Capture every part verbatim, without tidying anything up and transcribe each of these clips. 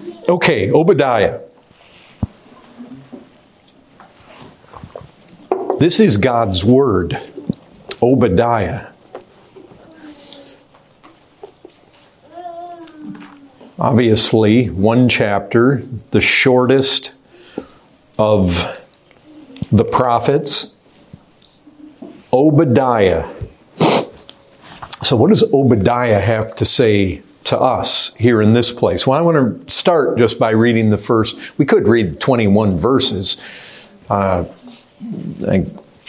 Okay, Obadiah. This is God's word. Obadiah. Obviously, one chapter, the shortest of the prophets. Obadiah. So what does Obadiah have to say to us here in this place? Well, I want to start just by reading the first. We could read twenty-one verses. Uh, I,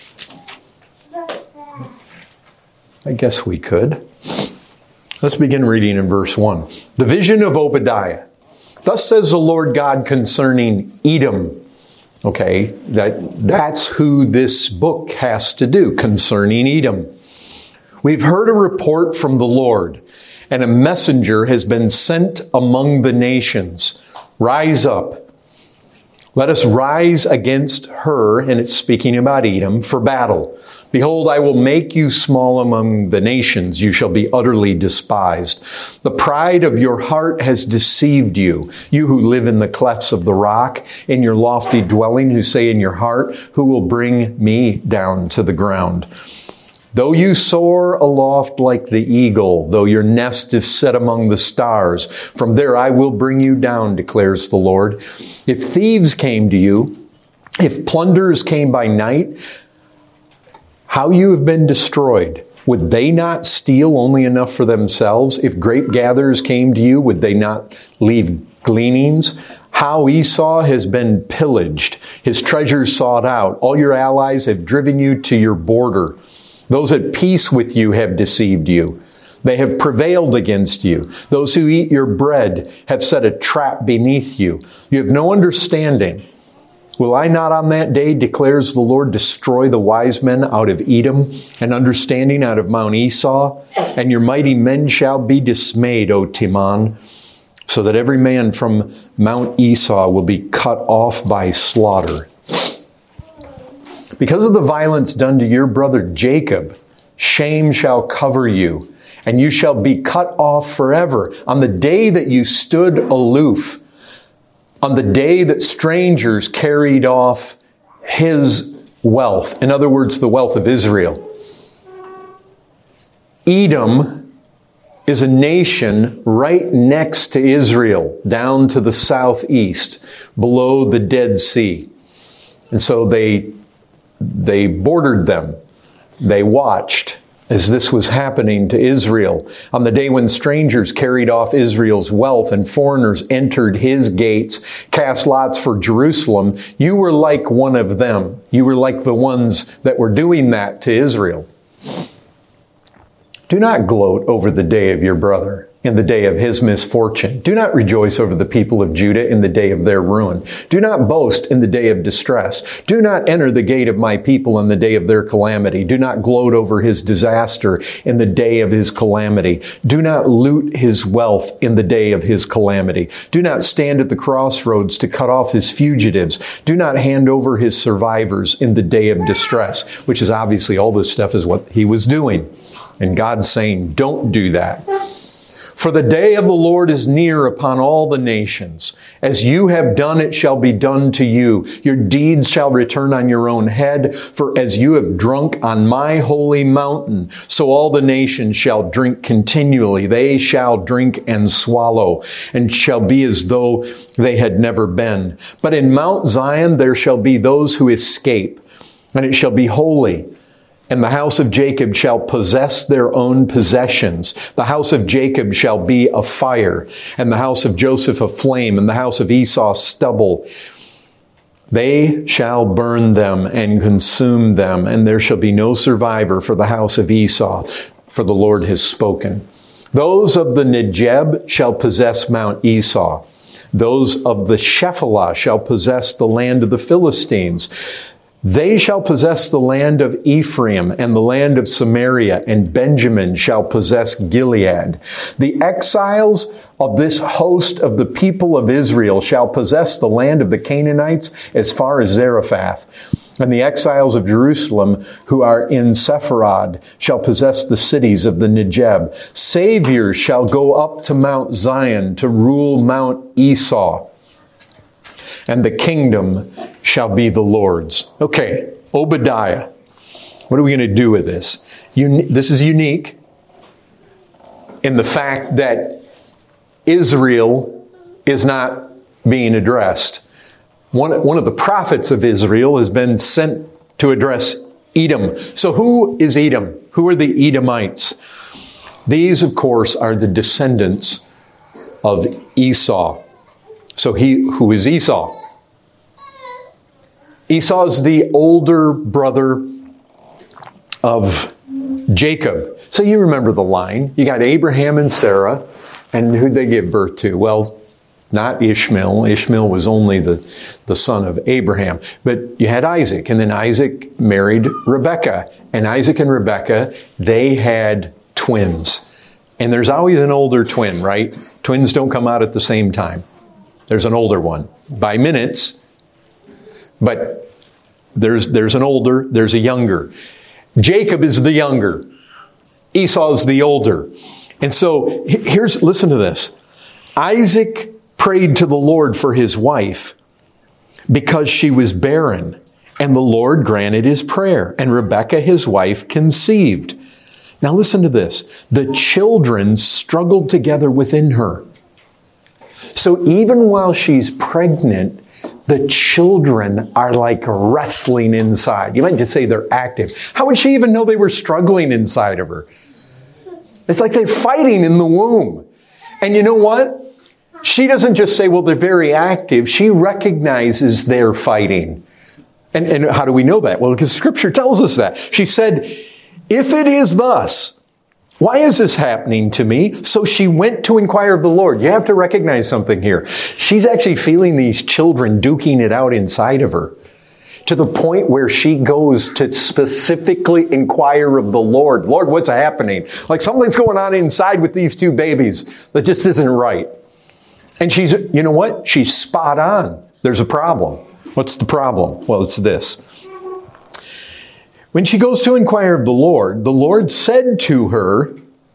I guess we could. Let's begin reading in verse one. The vision of Obadiah. Thus says the Lord God concerning Edom. Okay, that, that's who this book has to do, concerning Edom. We've heard a report from the Lord, and a messenger has been sent among the nations. Rise up. Let us rise against her, and it's speaking about Edom, for battle. Behold, I will make you small among the nations. You shall be utterly despised. The pride of your heart has deceived you. You who live in the clefts of the rock, in your lofty dwelling, who say in your heart, who will bring me down to the ground? Though you soar aloft like the eagle, though your nest is set among the stars, from there I will bring you down, declares the Lord. If thieves came to you, if plunderers came by night, how you have been destroyed. Would they not steal only enough for themselves? If grape gatherers came to you, would they not leave gleanings? How Esau has been pillaged, his treasures sought out. All your allies have driven you to your border. Those at peace with you have deceived you. They have prevailed against you. Those who eat your bread have set a trap beneath you. You have no understanding. Will I not on that day, declares the Lord, destroy the wise men out of Edom and understanding out of Mount Esau? And your mighty men shall be dismayed, O Teman, so that every man from Mount Esau will be cut off by slaughter. Because of the violence done to your brother Jacob, shame shall cover you, and you shall be cut off forever. On the day that you stood aloof, on the day that strangers carried off his wealth, in other words, the wealth of Israel. Edom is a nation right next to Israel, down to the southeast, below the Dead Sea. And so they They bordered them. They watched as this was happening to Israel. On the day when strangers carried off Israel's wealth and foreigners entered his gates, cast lots for Jerusalem, you were like one of them. You were like the ones that were doing that to Israel. Do not gloat over the day of your brother, in the day of his misfortune. Do not rejoice over the people of Judah in the day of their ruin. Do not boast in the day of distress. Do not enter the gate of my people in the day of their calamity. Do not gloat over his disaster in the day of his calamity. Do not loot his wealth in the day of his calamity. Do not stand at the crossroads to cut off his fugitives. Do not hand over his survivors in the day of distress, which is obviously all this stuff is what he was doing. And God's saying, don't do that. For the day of the Lord is near upon all the nations. As you have done, it shall be done to you. Your deeds shall return on your own head. For as you have drunk on my holy mountain, so all the nations shall drink continually. They shall drink and swallow, and shall be as though they had never been. But in Mount Zion there shall be those who escape, and it shall be holy. And the house of Jacob shall possess their own possessions. The house of Jacob shall be a fire, and the house of Joseph a flame, and the house of Esau stubble. They shall burn them and consume them, and there shall be no survivor for the house of Esau, for the Lord has spoken. Those of the Negeb shall possess Mount Esau. Those of the Shephelah shall possess the land of the Philistines. They shall possess the land of Ephraim and the land of Samaria, and Benjamin shall possess Gilead. The exiles of this host of the people of Israel shall possess the land of the Canaanites as far as Zarephath. And the exiles of Jerusalem who are in Sepharad shall possess the cities of the Negeb. Saviors shall go up to Mount Zion to rule Mount Esau. And the kingdom shall be the Lord's. Okay, Obadiah. What are we going to do with this? Un- this is unique in the fact that Israel is not being addressed. One, one of the prophets of Israel has been sent to address Edom. So who is Edom? Who are the Edomites? These, of course, are the descendants of Esau. So he, who is Esau? Esau is the older brother of Jacob. So you remember the line. You got Abraham and Sarah, and who'd they give birth to? Well, not Ishmael. Ishmael was only the, the son of Abraham. But you had Isaac, and then Isaac married Rebekah. And Isaac and Rebekah, they had twins. And there's always an older twin, right? Twins don't come out at the same time. There's an older one by minutes, but there's, there's an older, there's a younger. Jacob is the younger. Esau is the older. And so here's, listen to this. Isaac prayed to the Lord for his wife because she was barren, and the Lord granted his prayer, and Rebekah, his wife, conceived. Now listen to this. The children struggled together within her. So even while she's pregnant, the children are like wrestling inside. You might just say they're active. How would she even know they were struggling inside of her? It's like they're fighting in the womb. And you know what? She doesn't just say, well, they're very active. She recognizes they're fighting. And, and how do we know that? Well, because Scripture tells us that. She said, if it is thus, why is this happening to me? So she went to inquire of the Lord. You have to recognize something here. She's actually feeling these children duking it out inside of her, to the point where she goes to specifically inquire of the Lord. Lord, what's happening? Like something's going on inside with these two babies that just isn't right. And she's, you know what? She's spot on. There's a problem. What's the problem? Well, it's this. When she goes to inquire of the Lord, the Lord said to her,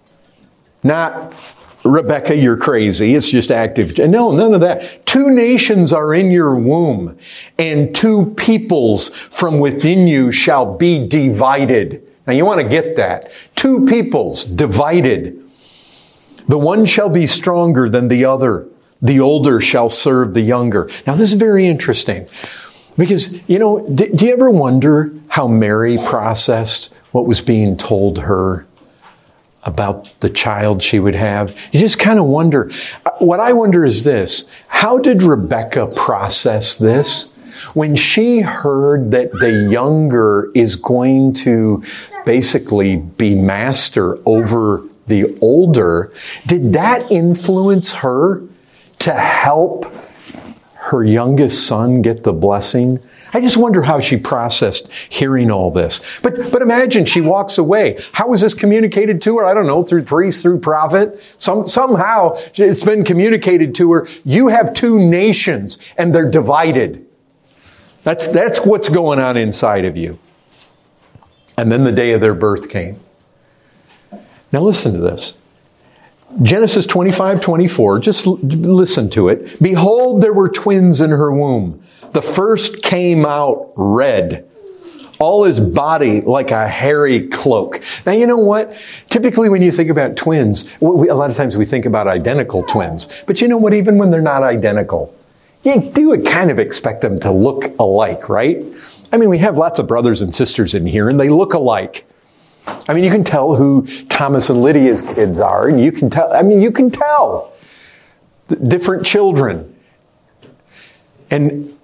not, Rebekah, you're crazy. It's just active. No, none of that. Two nations are in your womb, and two peoples from within you shall be divided. Now you want to get that. Two peoples divided. The one shall be stronger than the other. The older shall serve the younger. Now this is very interesting. Because, you know, do, do you ever wonder how Mary processed what was being told her about the child she would have? You just kind of wonder. What I wonder is this. How did Rebekah process this? When she heard that the younger is going to basically be master over the older, did that influence her to help her youngest son get the blessing? I just wonder how she processed hearing all this. But but imagine she walks away. How was this communicated to her? I don't know, through priest, through prophet. Some, somehow it's been communicated to her. You have two nations and they're divided. That's, that's what's going on inside of you. And then the day of their birth came. Now listen to this. Genesis twenty-five, twenty-four, just l- listen to it. Behold, there were twins in her womb. The first came out red, all his body like a hairy cloak. Now, you know what? Typically when you think about twins, we, a lot of times we think about identical twins. But you know what? Even when they're not identical, you do kind of expect them to look alike, right? I mean, we have lots of brothers and sisters in here, and they look alike. I mean, you can tell who Thomas and Lydia's kids are, and you can tell, I mean, you can tell the different children. And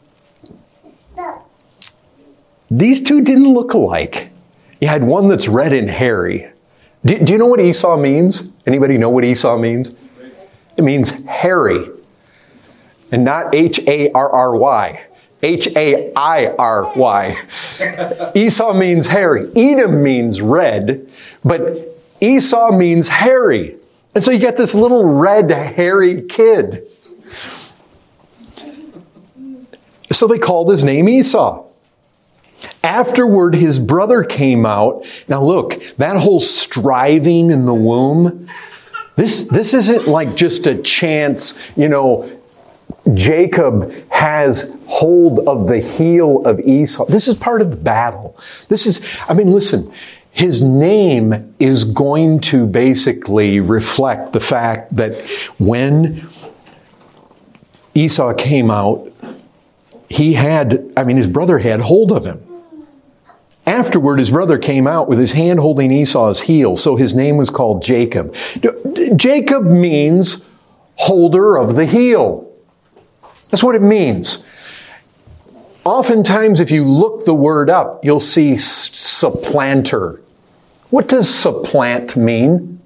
these two didn't look alike. You had one that's red and hairy. Do, do you know what Esau means? Anybody know what Esau means? It means hairy. And not H A R R Y. H A I R Y. Esau means hairy. Edom means red, but Esau means hairy. And so you get this little red, hairy kid. So they called his name Esau. Afterward, his brother came out. Now look, that whole striving in the womb, this, this isn't like just a chance, you know, Jacob has hold of the heel of Esau. This is part of the battle. This is, I mean, listen, his name is going to basically reflect the fact that when Esau came out, he had, I mean, his brother had hold of him. Afterward, his brother came out with his hand holding Esau's heel, so his name was called Jacob. Jacob means holder of the heel. That's what it means. Oftentimes, if you look the word up, you'll see supplanter. What does supplant mean?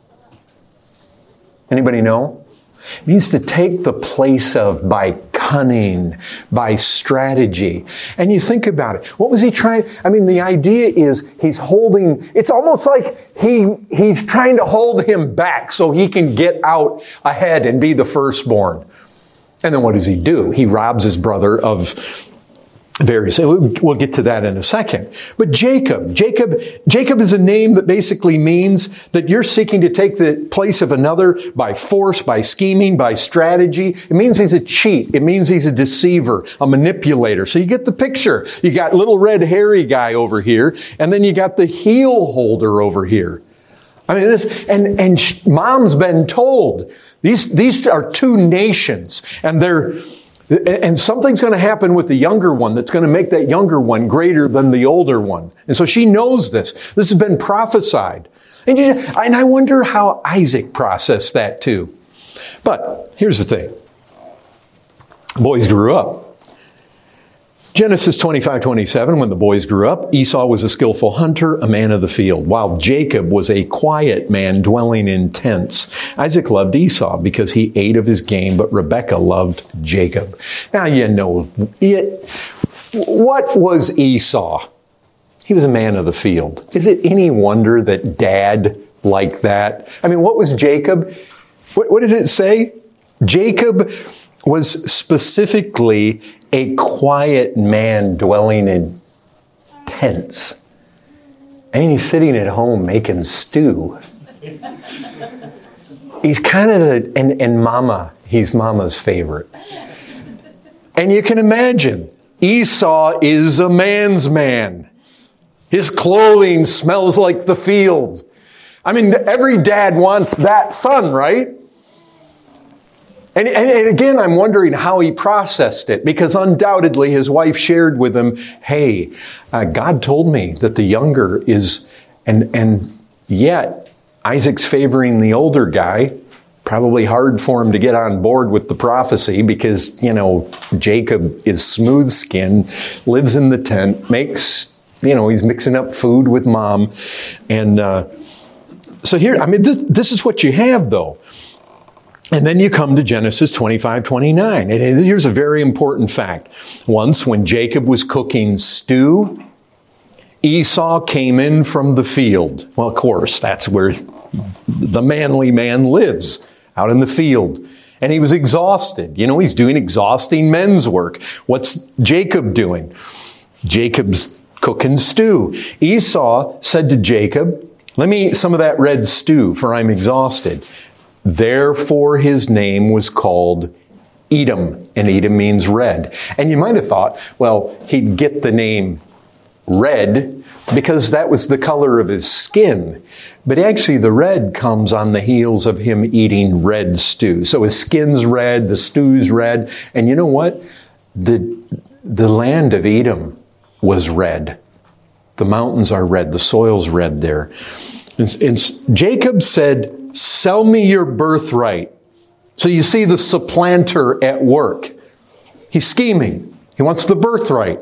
Anybody know? It means to take the place of by cunning, by strategy. And you think about it. What was he trying? I mean, the idea is he's holding, it's almost like he he's trying to hold him back so he can get out ahead and be the firstborn. And then what does he do? He robs his brother of various, we'll get to that in a second. But Jacob, Jacob, Jacob is a name that basically means that you're seeking to take the place of another by force, by scheming, by strategy. It means he's a cheat. It means he's a deceiver, a manipulator. So you get the picture. You got little red hairy guy over here, and then you got the heel holder over here. I mean, this, and, and mom's been told, these, these are two nations, and they're, and something's going to happen with the younger one that's going to make that younger one greater than the older one. And so she knows this. This has been prophesied. And, you, and I wonder how Isaac processed that too. But here's the thing. Boys grew up. Genesis twenty-five twenty-seven, when the boys grew up, Esau was a skillful hunter, a man of the field, while Jacob was a quiet man dwelling in tents. Isaac loved Esau because he ate of his game, but Rebekah loved Jacob. Now you know, it, what was Esau? He was a man of the field. Is it any wonder that dad liked that? I mean, what was Jacob? What, what does it say? Jacob was specifically a quiet man dwelling in tents. And he's sitting at home making stew. He's kind of the, and, and mama, he's mama's favorite. And you can imagine, Esau is a man's man. His clothing smells like the field. I mean, every dad wants that son, right? And, and, and again, I'm wondering how he processed it, because undoubtedly his wife shared with him, hey, uh, God told me that the younger is, and, and yet Isaac's favoring the older guy. Probably hard for him to get on board with the prophecy because, you know, Jacob is smooth-skinned, lives in the tent, makes, you know, he's mixing up food with mom. And uh, so here, I mean, this, this is what you have, though. And then you come to Genesis twenty-five twenty-nine. And here's a very important fact. Once when Jacob was cooking stew, Esau came in from the field. Well, of course, that's where the manly man lives, out in the field. And he was exhausted. You know, he's doing exhausting men's work. What's Jacob doing? Jacob's cooking stew. Esau said to Jacob, let me eat some of that red stew, for I'm exhausted. Therefore, his name was called Edom, and Edom means red. And you might have thought, well, he'd get the name red because that was the color of his skin. But actually, the red comes on the heels of him eating red stew. So his skin's red, the stew's red. And you know what? The, the land of Edom was red. The mountains are red. The soil's red there. And, and Jacob said, sell me your birthright. So you see the supplanter at work. He's scheming. He wants the birthright.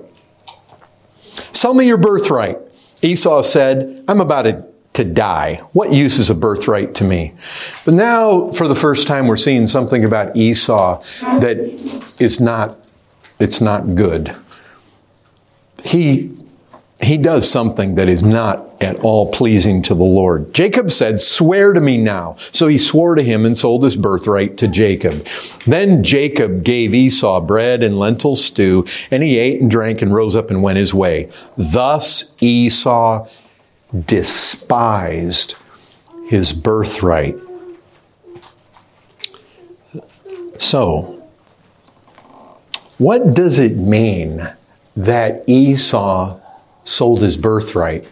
Sell me your birthright. Esau said, I'm about to, to die. What use is a birthright to me? But now, for the first time, we're seeing something about Esau that is not it's not good. He, he does something that is not at all pleasing to the Lord. Jacob said, "Swear to me now." So he swore to him and sold his birthright to Jacob. Then Jacob gave Esau bread and lentil stew, and he ate and drank and rose up and went his way. Thus Esau despised his birthright. So, what does it mean that Esau sold his birthright?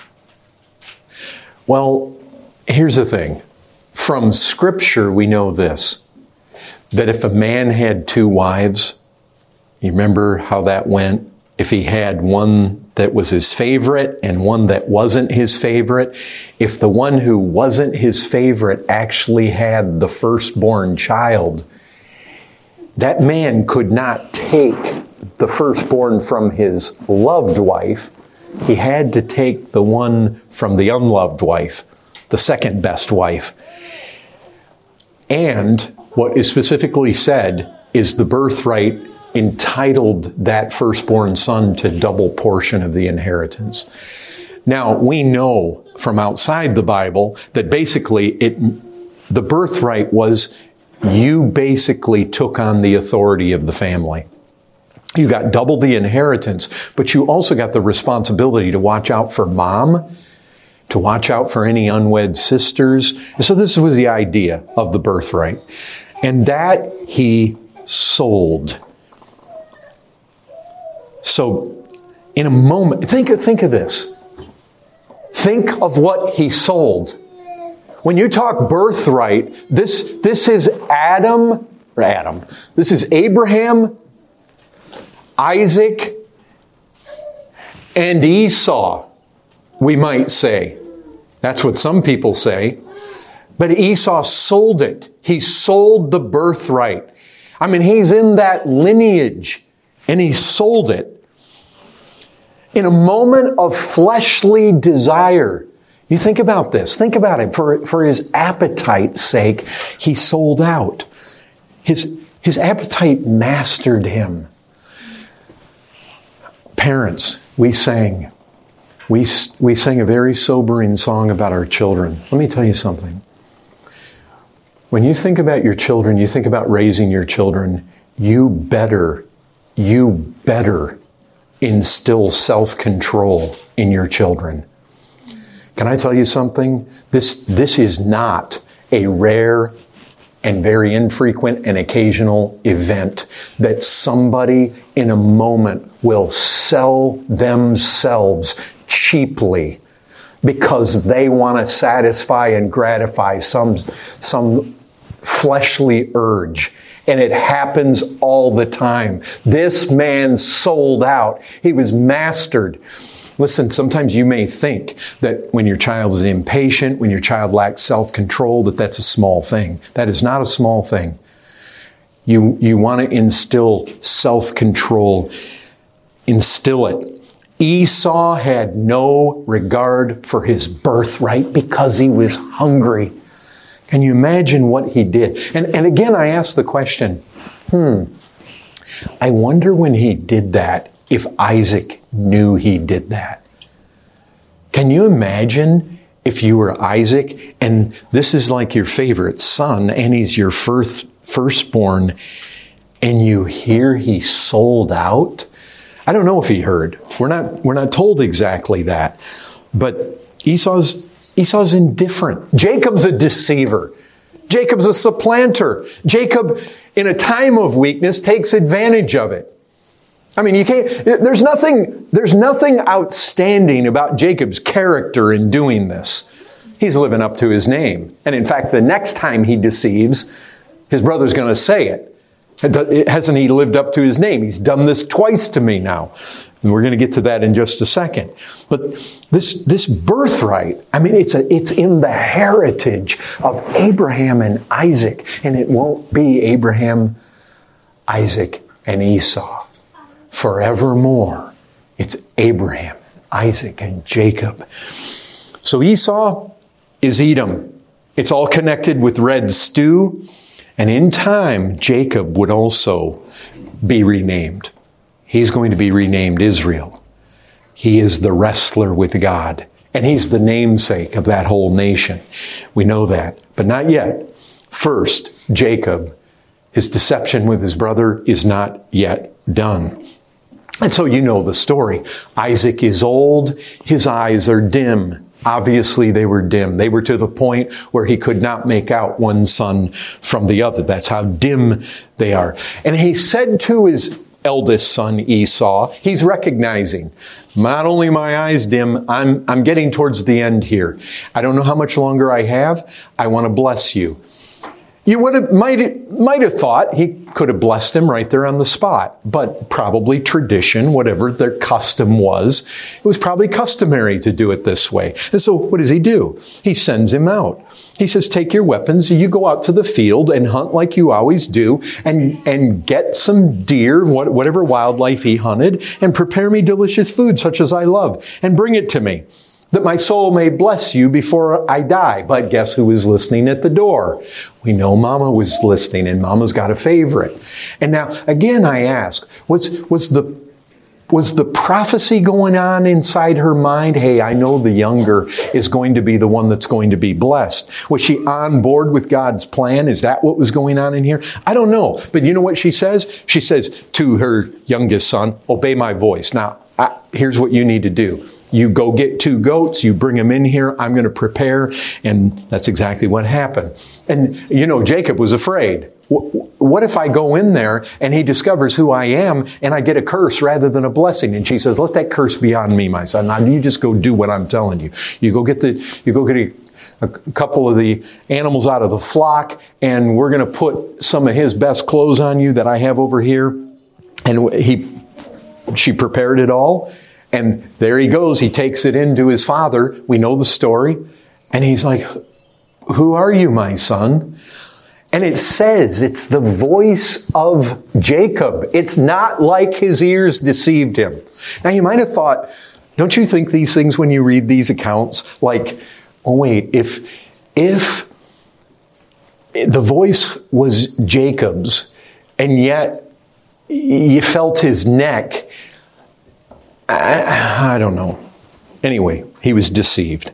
Well, here's the thing. From Scripture, we know this, that if a man had two wives, you remember how that went? If he had one that was his favorite and one that wasn't his favorite, if the one who wasn't his favorite actually had the firstborn child, that man could not take the firstborn from his loved wife. He had to take the one from the unloved wife, the second best wife. And what is specifically said is the birthright entitled that firstborn son to double portion of the inheritance. Now, we know from outside the Bible that basically it, the birthright was you basically took on the authority of the family. You got double the inheritance, but you also got the responsibility to watch out for mom, to watch out for any unwed sisters. So this was the idea of the birthright. And that he sold. So in a moment, think, think of this. Think of what he sold. When you talk birthright, this, this is Adam, or Adam, this is Abraham, Isaac, and Esau, we might say. That's what some people say. But Esau sold it. He sold the birthright. I mean, he's in that lineage, and he sold it. In a moment of fleshly desire. You think about this. Think about it. For, for his appetite's sake, he sold out. His, his appetite mastered him. Parents, we sang. We, we sang a very sobering song about our children. Let me tell you something. When you think about your children, you think about raising your children, you better, you better instill self-control in your children. Can I tell you something? This, this is not a rare and very infrequent and occasional event that somebody in a moment will sell themselves cheaply because they want to satisfy and gratify some, some fleshly urge. And it happens all the time. This man sold out. He was mastered. Listen, sometimes you may think that when your child is impatient, when your child lacks self-control, that that's a small thing. That is not a small thing. You, you want to instill self-control. Instill it. Esau had no regard for his birthright because he was hungry. Can you imagine what he did? And, and again, I ask the question, hmm, I wonder when he did that, if Isaac knew he did that. Can you imagine if you were Isaac and this is like your favorite son and he's your first firstborn and you hear he sold out? I don't know if he heard. We're not, we're not told exactly that. But Esau's, Esau's indifferent. Jacob's a deceiver. Jacob's a supplanter. Jacob, in a time of weakness, takes advantage of it. I mean, you can't, there's nothing, there's nothing outstanding about Jacob's character in doing this. He's living up to his name. And in fact, the next time he deceives, his brother's going to say it. Hasn't he lived up to his name? He's done this twice to me now. And we're going to get to that in just a second. But this, this birthright, I mean, it's a, it's in the heritage of Abraham and Isaac. And it won't be Abraham, Isaac, and Esau. Forevermore, it's Abraham, Isaac, and Jacob. So Esau is Edom. It's all connected with red stew. And in time, Jacob would also be renamed. he's going to be renamed Israel. He is the wrestler with God. And he's the namesake of that whole nation. We know that. But not yet. First, Jacob, his deception with his brother is not yet done. And so you know the story. Isaac is old. His eyes are dim. Obviously, they were dim. They were to the point where he could not make out one son from the other. That's how dim they are. And he said to his eldest son, Esau, he's recognizing, not only my eyes dim, I'm, I'm getting towards the end here. I don't know how much longer I have. I want to bless you. You would have, might, might have thought he could have blessed him right there on the spot, but probably tradition, whatever their custom was, it was probably customary to do it this way. And so what does he do? He sends him out. He says, take your weapons, you go out to the field and hunt like you always do, and, and get some deer, whatever wildlife he hunted, and prepare me delicious food such as I love, and bring it to me, that my soul may bless you before I die. But guess who was listening at the door? We know Mama was listening, and Mama's got a favorite. And now, again, I ask, was, was the, was the prophecy going on inside her mind? Hey, I know the younger is going to be the one that's going to be blessed. Was she on board with God's plan? Is that what was going on in here? I don't know. But you know what she says? She says to her youngest son, obey my voice. Now, I, here's what you need to do. You go get two goats, you bring them in here, I'm going to prepare. And that's exactly what happened. And, you know, Jacob was afraid. What if I go in there and he discovers who I am and I get a curse rather than a blessing? And she says, let that curse be on me, my son. Now you just go do what I'm telling you. You go get the, you go get a, a couple of the animals out of the flock, and we're going to put some of his best clothes on you that I have over here. And he, she prepared it all. And there he goes. He takes it into his father. We know the story. And he's like, who are you, my son? And it says it's the voice of Jacob. It's not like his ears deceived him. Now you might have thought, don't you think these things when you read these accounts, like, oh wait, if, if the voice was Jacob's and yet you felt his neck, I, I don't know. Anyway, he was deceived.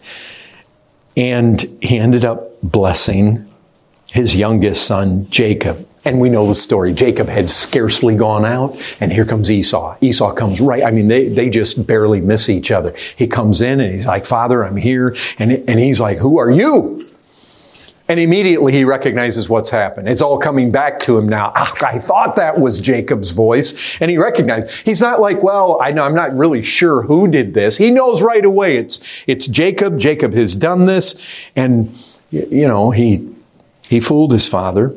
And he ended up blessing his youngest son, Jacob. And we know the story. Jacob had scarcely gone out, and here comes Esau. Esau comes right, I mean, they, they just barely miss each other. He comes in and he's like, Father, I'm here. And, and he's like, who are you? And immediately he recognizes what's happened. It's all coming back to him now. Ah, I thought that was Jacob's voice. And he recognized. He's not like, well, I know, I'm not really sure who did this. He knows right away it's, it's Jacob. Jacob has done this. And, you know, he, he fooled his father.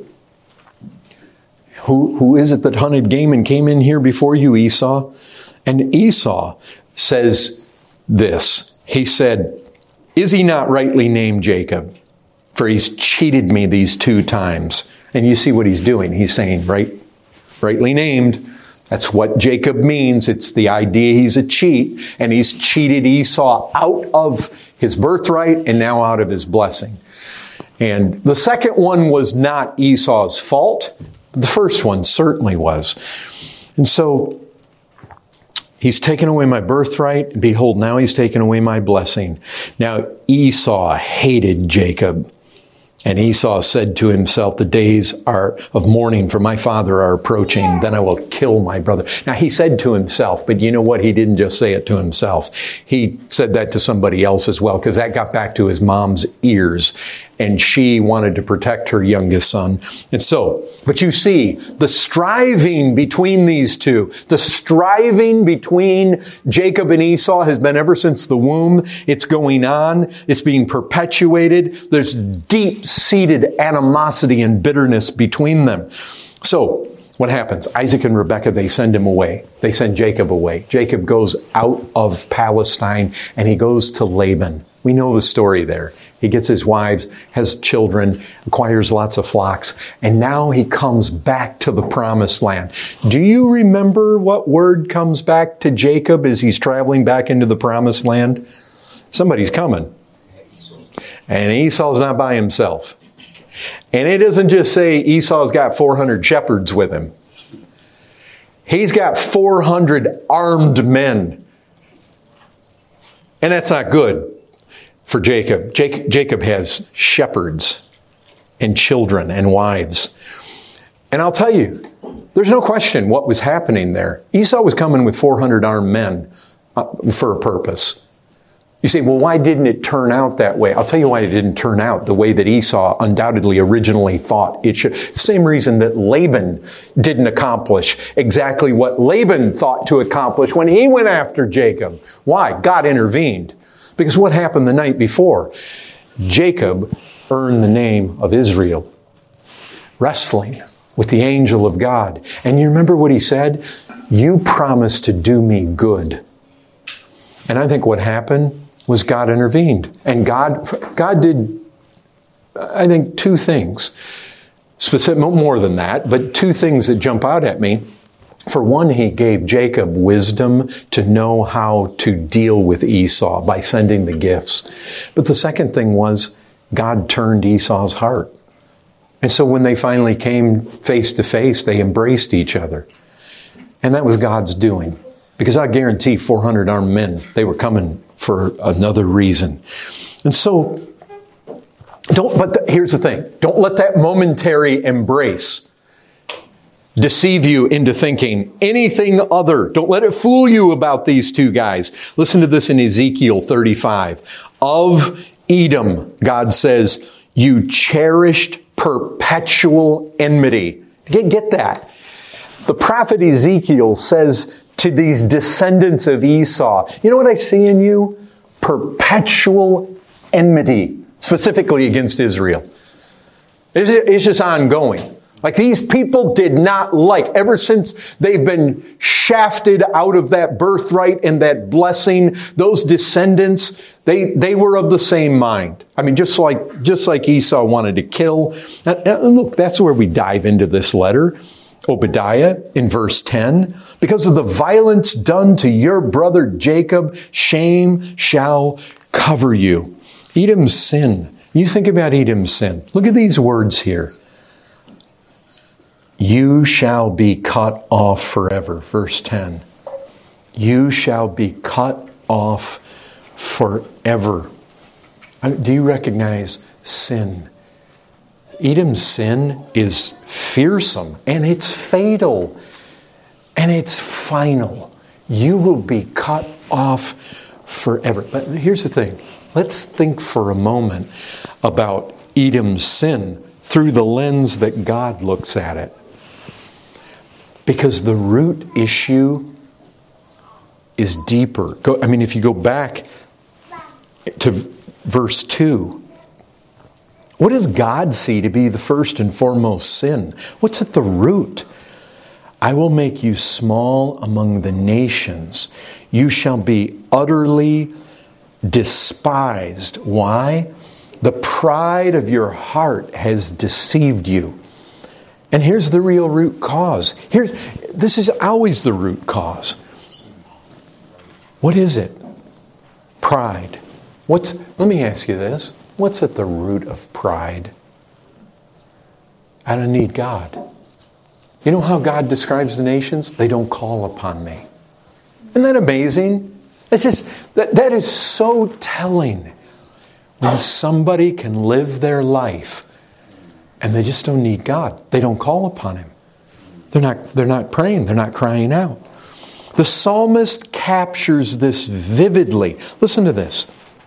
Who, who is it that hunted game and came in here before you, Esau? And Esau says this. He said, is he not rightly named Jacob? For he's cheated me these two times. And you see what he's doing. He's saying, right, rightly named. That's what Jacob means. It's the idea he's a cheat. And he's cheated Esau out of his birthright and now out of his blessing. And the second one was not Esau's fault. The first one certainly was. And so he's taken away my birthright, and behold, now he's taken away my blessing. Now Esau hated Jacob. And Esau said to himself, the days are of mourning for my father are approaching. Then I will kill my brother. Now he said to himself, but you know what? He didn't just say it to himself. He said that to somebody else as well, because that got back to his mom's ears. And she wanted to protect her youngest son. And so, but you see, the striving between these two, the striving between Jacob and Esau has been ever since the womb. It's going on. It's being perpetuated. There's deep-seated animosity and bitterness between them. So, what happens? Isaac and Rebekah, they send him away. They send Jacob away. Jacob goes out of Palestine and he goes to Laban. We know the story there. He gets his wives, has children, acquires lots of flocks, and now he comes back to the promised land. Do you remember what word comes back to Jacob as he's traveling back into the promised land? Somebody's coming. And Esau's not by himself. And it doesn't just say Esau's got four hundred shepherds with him. He's got four hundred armed men. And that's not good for Jacob. Jacob has shepherds and children and wives. And I'll tell you, there's no question what was happening there. Esau was coming with four hundred armed men uh, for a purpose. You say, well, why didn't it turn out that way? I'll tell you why it didn't turn out the way that Esau undoubtedly originally thought it should. The same reason that Laban didn't accomplish exactly what Laban thought to accomplish when he went after Jacob. Why? God intervened. Because what happened the night before? Jacob earned the name of Israel, wrestling with the angel of God. And you remember what he said? You promised to do me good. And I think what happened was God intervened. And God, God did, I think, two things. Specific, more than that, but two things that jump out at me. For one, he gave Jacob wisdom to know how to deal with Esau by sending the gifts. But the second thing was God turned Esau's heart. And so when they finally came face to face, they embraced each other. And that was God's doing. Because I guarantee four hundred armed men, they were coming for another reason. And so, don't, but the, here's the thing. Don't let that momentary embrace deceive you into thinking anything other. Don't let it fool you about these two guys. Listen to this in Ezekiel thirty-five. Of Edom, God says, you cherished perpetual enmity. Get, get that. The prophet Ezekiel says to these descendants of Esau, you know what I see in you? Perpetual enmity, specifically against Israel. It's, it's just ongoing. Like these people did not like, ever since they've been shafted out of that birthright and that blessing, those descendants, they, they were of the same mind. I mean, just like, just like Esau wanted to kill. And, and look, that's where we dive into this letter. Obadiah in verse ten, because of the violence done to your brother Jacob, shame shall cover you. Edom's sin. You think about Edom's sin. Look at these words here. You shall be cut off forever. Verse ten. You shall be cut off forever. Do you recognize sin? Edom's sin is fearsome and it's fatal and it's final. You will be cut off forever. But here's the thing. Let's think for a moment about Edom's sin through the lens that God looks at it. Because the root issue is deeper. Go, I mean, if you go back to verse two, what does God see to be the first and foremost sin? What's at the root? I will make you small among the nations. You shall be utterly despised. Why? The pride of your heart has deceived you. And here's the real root cause. Here's, this is always the root cause. What is it? Pride. What's, let me ask you this. What's at the root of pride? I don't need God. You know how God describes the nations? They don't call upon me. Isn't that amazing? It's just, that, that is so telling. When somebody can live their life and they just don't need God. They don't call upon Him. They're not, they're not praying. They're not crying out. The psalmist captures this vividly. Listen to this.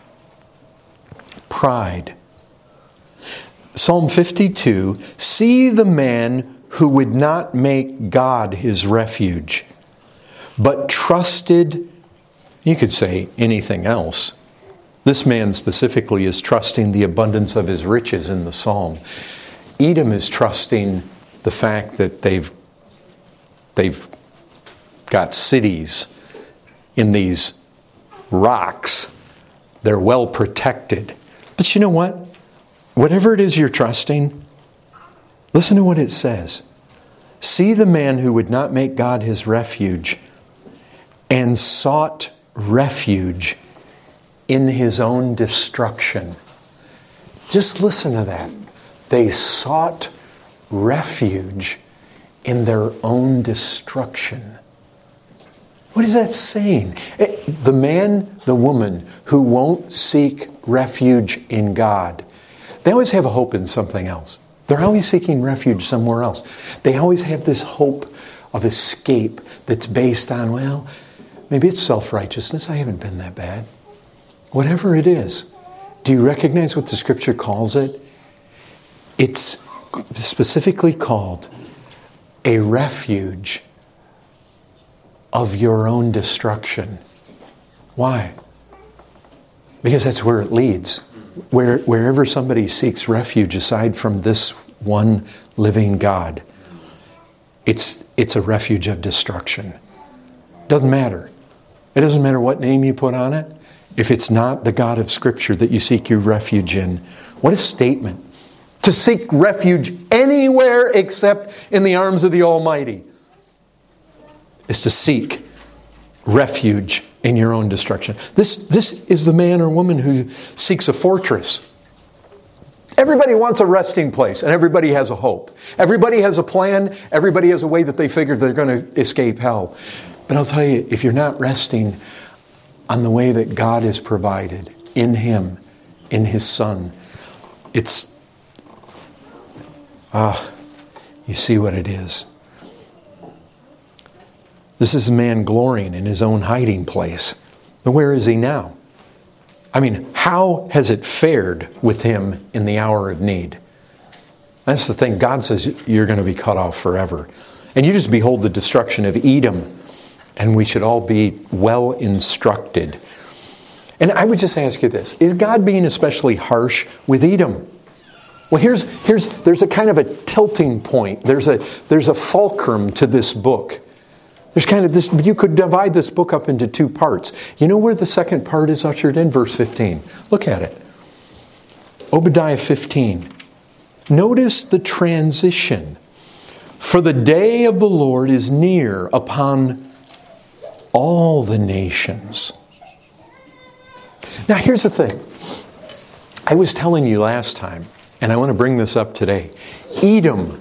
Pride. Psalm fifty-two, see the man who would not make God his refuge, but trusted, you could say anything else. This man specifically is trusting the abundance of his riches in the psalm. Edom is trusting the fact that they've, they've got cities in these rocks. They're well protected. But you know what? Whatever it is you're trusting, listen to what it says. See the man who would not make God his refuge and sought refuge in his own destruction. Just listen to that. They sought refuge in their own destruction. What is that saying? The man, the woman who won't seek refuge in God, they always have a hope in something else. They're always seeking refuge somewhere else. They always have this hope of escape that's based on, well, maybe it's self-righteousness. I haven't been that bad. Whatever it is. Do you recognize what the Scripture calls it? It's specifically called a refuge of your own destruction. Why? Because that's where it leads. Where, wherever somebody seeks refuge aside from this one living God, it's, it's a refuge of destruction. Doesn't matter. It doesn't matter what name you put on it. If it's not the God of Scripture that you seek your refuge in, what a statement. To seek refuge anywhere except in the arms of the Almighty is to seek refuge in your own destruction. This, this is the man or woman who seeks a fortress. Everybody wants a resting place, and everybody has a hope. Everybody has a plan. Everybody has a way that they figure they're going to escape hell. But I'll tell you, if you're not resting on the way that God has provided in Him, in His Son, it's, ah, you see what it is. This is a man glorying in his own hiding place. But where is he now? I mean, how has it fared with him in the hour of need? That's the thing. God says you're going to be cut off forever. And you just behold the destruction of Edom. And we should all be well instructed. And I would just ask you this. Is God being especially harsh with Edom? Well, here's, here's, there's a kind of a tilting point. There's a, there's a fulcrum to this book. There's kind of this, you could divide this book up into two parts. You know where the second part is ushered in? Verse fifteen. Look at it. Obadiah fifteen. Notice the transition. For the day of the Lord is near upon all the nations. Now here's the thing. I was telling you last time, and I want to bring this up today. Edom.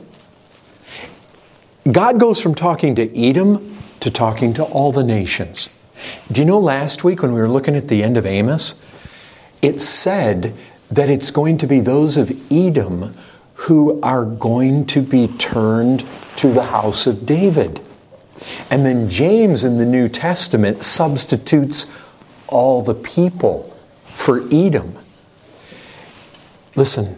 God goes from talking to Edom to talking to all the nations. Do you know last week when we were looking at the end of Amos, it said that it's going to be those of Edom who are going to be turned to the house of David. And then James in the New Testament substitutes all the people for Edom. Listen,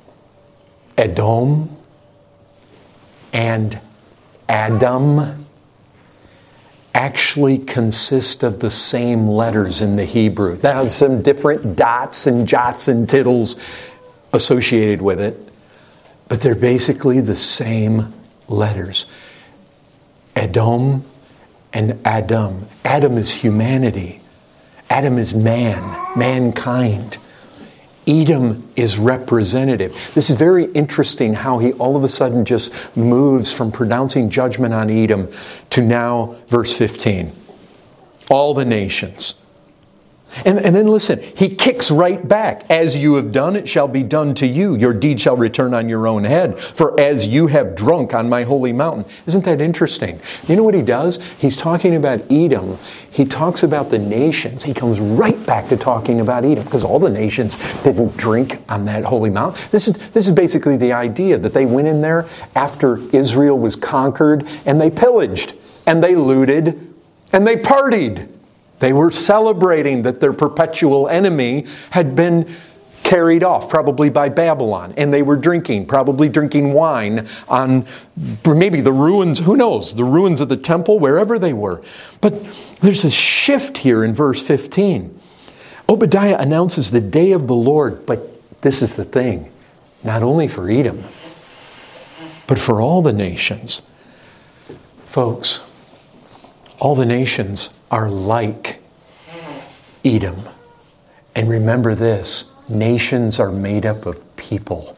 Edom and Adam actually consist of the same letters in the Hebrew. Now, some different dots and jots and tittles associated with it, but they're basically the same letters. Edom and Adam. Adam is humanity. Adam is man, mankind. Edom is representative. This is very interesting how he all of a sudden just moves from pronouncing judgment on Edom to now verse fifteen. All the nations. And, and then listen, he kicks right back. As you have done, it shall be done to you. Your deed shall return on your own head. For as you have drunk on my holy mountain. Isn't that interesting? You know what he does? He's talking about Edom. He talks about the nations. He comes right back to talking about Edom. Because all the nations didn't drink on that holy mountain. This is, this is basically the idea that they went in there after Israel was conquered. And they pillaged. And they looted. And they partied. They were celebrating that their perpetual enemy had been carried off, probably by Babylon. And they were drinking, probably drinking wine on maybe the ruins, who knows, the ruins of the temple, wherever they were. But there's a shift here in verse fifteen. Obadiah announces the day of the Lord, but this is the thing, not only for Edom, but for all the nations. Folks, all the nations are like Edom. And remember this, nations are made up of people.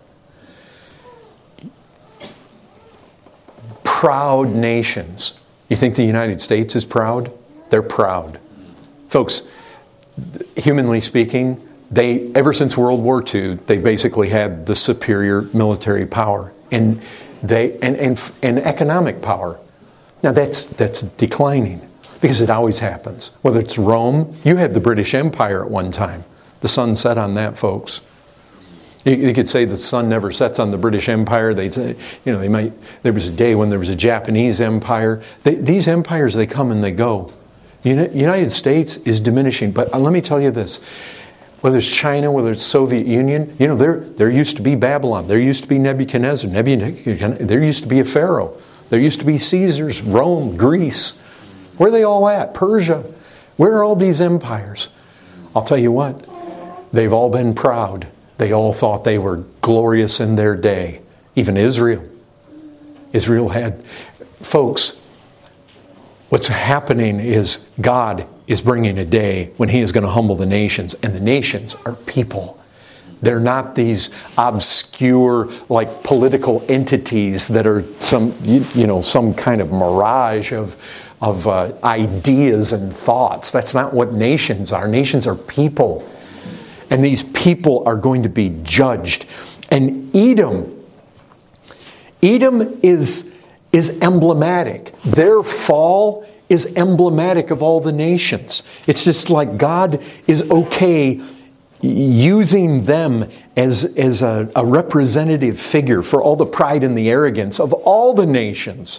Proud nations. You think the United States is proud? They're proud. Folks, humanly speaking, they ever since World War Two, they basically had the superior military power. And They and, and, and economic power. Now that's that's declining because it always happens. Whether it's Rome, you had the British Empire at one time. The sun set on that, folks. You, you could say the sun never sets on the British Empire. They'd say, you know, they might. There was a day when there was a Japanese empire. They, these empires, they come and they go. The United States is diminishing. But let me tell you this. Whether it's China, whether it's Soviet Union, you know, there there used to be Babylon. There used to be Nebuchadnezzar. Nebuchadnezzar. There used to be a Pharaoh. There used to be Caesars, Rome, Greece. Where are they all at? Persia. Where are all these empires? I'll tell you what. They've all been proud. They all thought they were glorious in their day. Even Israel. Israel had... Folks, what's happening is God is bringing a day when He is going to humble the nations. And the nations are people. They're not these obscure, like, political entities that are some, you, you know, some kind of mirage of, of uh, ideas and thoughts. That's not what nations are. Nations are people. And these people are going to be judged. And Edom, Edom is, is emblematic. Their fall is emblematic of all the nations. It's just like God is okay using them as, as a, a representative figure for all the pride and the arrogance of all the nations.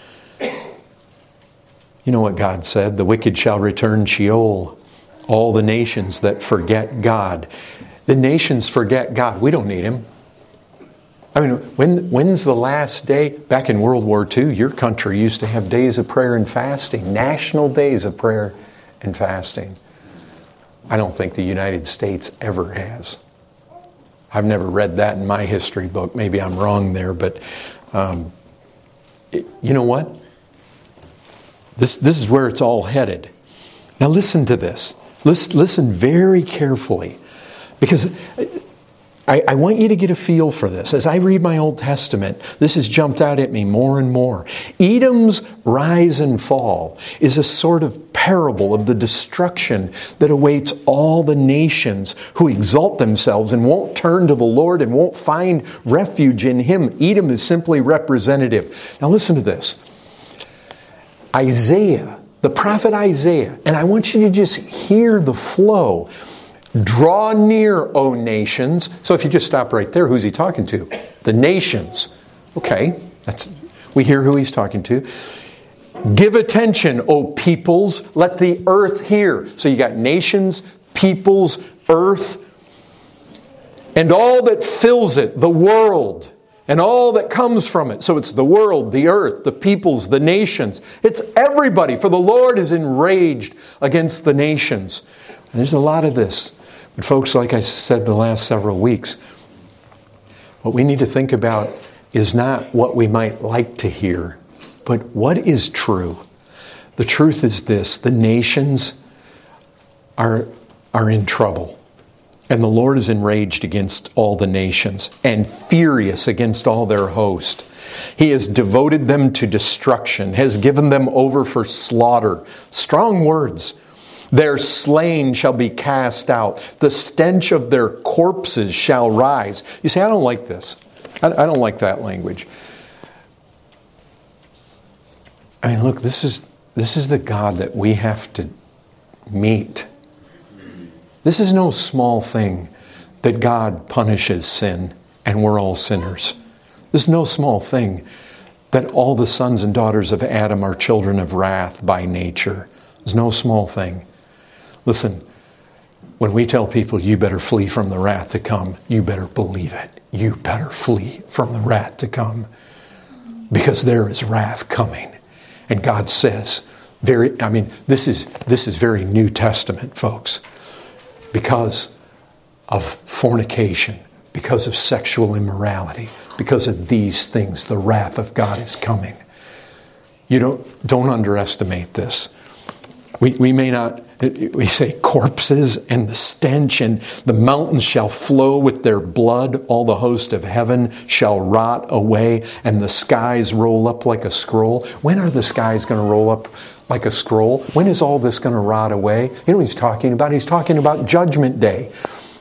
You know what God said? The wicked shall return Sheol. All the nations that forget God. The nations forget God. We don't need Him. I mean, when, when's the last day? Back in World War Two, your country used to have days of prayer and fasting. National days of prayer and fasting. I don't think the United States ever has. I've never read that in my history book. Maybe I'm wrong there, but um, it, you know what? This, this is where it's all headed. Now listen to this. Listen, listen very carefully, because I, I want you to get a feel for this. As I read my Old Testament, this has jumped out at me more and more. Edom's rise and fall is a sort of parable of the destruction that awaits all the nations who exalt themselves and won't turn to the Lord and won't find refuge in Him. Edom is simply representative. Now listen to this. Isaiah, the prophet Isaiah, and I want you to just hear the flow. Draw near, O nations. So if you just stop right there, who's he talking to? The nations. Okay, that's we hear who he's talking to. Give attention, O peoples, let the earth hear. So you got nations, peoples, earth, and all that fills it, the world. And all that comes from it. So it's the world, the earth, the peoples, the nations. It's everybody. For the Lord is enraged against the nations. And there's a lot of this. But folks, like I said the last several weeks, what we need to think about is not what we might like to hear, but what is true. The truth is this. The nations are, are in trouble. And the Lord is enraged against all the nations and furious against all their host. He has devoted them to destruction, has given them over for slaughter. Strong words. Their slain shall be cast out. The stench of their corpses shall rise. You say, I don't like this. I don't like that language. I mean, look, this is, this is the God that we have to meet. This is no small thing that God punishes sin and we're all sinners. This is no small thing that all the sons and daughters of Adam are children of wrath by nature. It's no small thing. Listen, when we tell people you better flee from the wrath to come, you better believe it. You better flee from the wrath to come, because there is wrath coming. And God says, very, I mean, this is this is very New Testament, folks. Because of fornication, because of sexual immorality, because of these things, the wrath of God is coming. You don't don't underestimate this. We we may not, we say corpses and the stench, and the mountains shall flow with their blood. All the host of heaven shall rot away, and the skies roll up like a scroll. When are the skies going to roll up like a scroll? When is all this going to rot away? You know what he's talking about? He's talking about Judgment Day.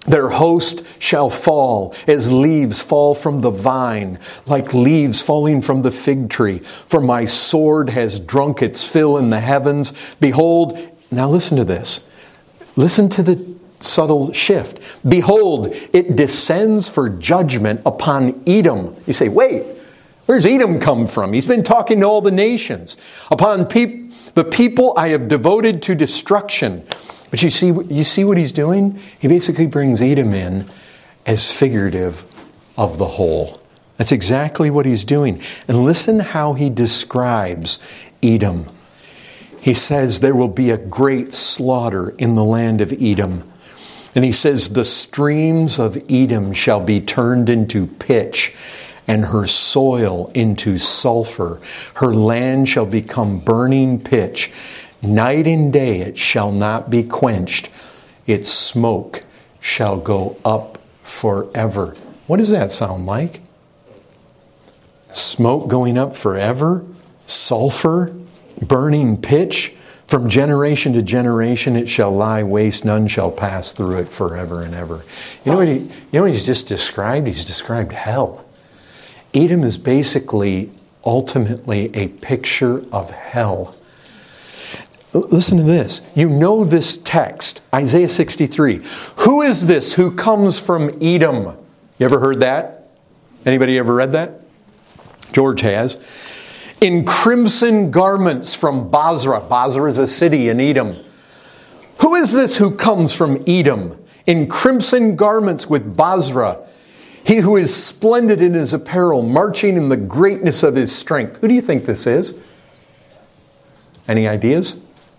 Their host shall fall as leaves fall from the vine, like leaves falling from the fig tree. For my sword has drunk its fill in the heavens. Behold, now listen to this. Listen to the subtle shift. Behold, it descends for judgment upon Edom. You say, wait, where's Edom come from? He's been talking to all the nations. Upon peop- the people I have devoted to destruction. But you see, you see what he's doing? He basically brings Edom in as figurative of the whole. That's exactly what he's doing. And listen how he describes Edom. He says there will be a great slaughter in the land of Edom. And he says the streams of Edom shall be turned into pitch, and her soil into sulfur. Her land shall become burning pitch. Night and day it shall not be quenched. Its smoke shall go up forever. What does that sound like? Smoke going up forever? Sulfur? Burning pitch? From generation to generation it shall lie waste. None shall pass through it forever and ever. You know what, he, you know what he's just described? He's described hell. Edom is basically, ultimately, a picture of hell. Listen to this. You know this text, Isaiah sixty-three. Who is this who comes from Edom? You ever heard that? Anybody ever read that? George has. In crimson garments from Basra. Basra is a city in Edom. Who is this who comes from Edom? In crimson garments with Basra. He who is splendid in his apparel, marching in the greatness of his strength. Who do you think this is? Any ideas?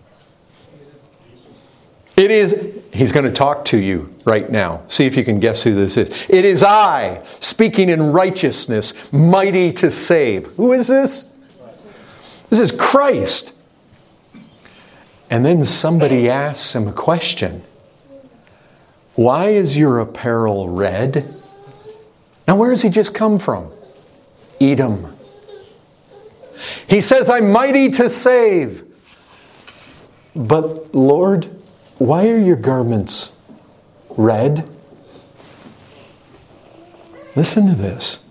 It is, he's going to talk to you right now. See if you can guess who this is. It is I, speaking in righteousness, mighty to save. Who is this? This is Christ. And then somebody asks him a question. Why is your apparel red? Now where has he just come from? Edom. He says, I'm mighty to save. But Lord, why are your garments red? Listen to this.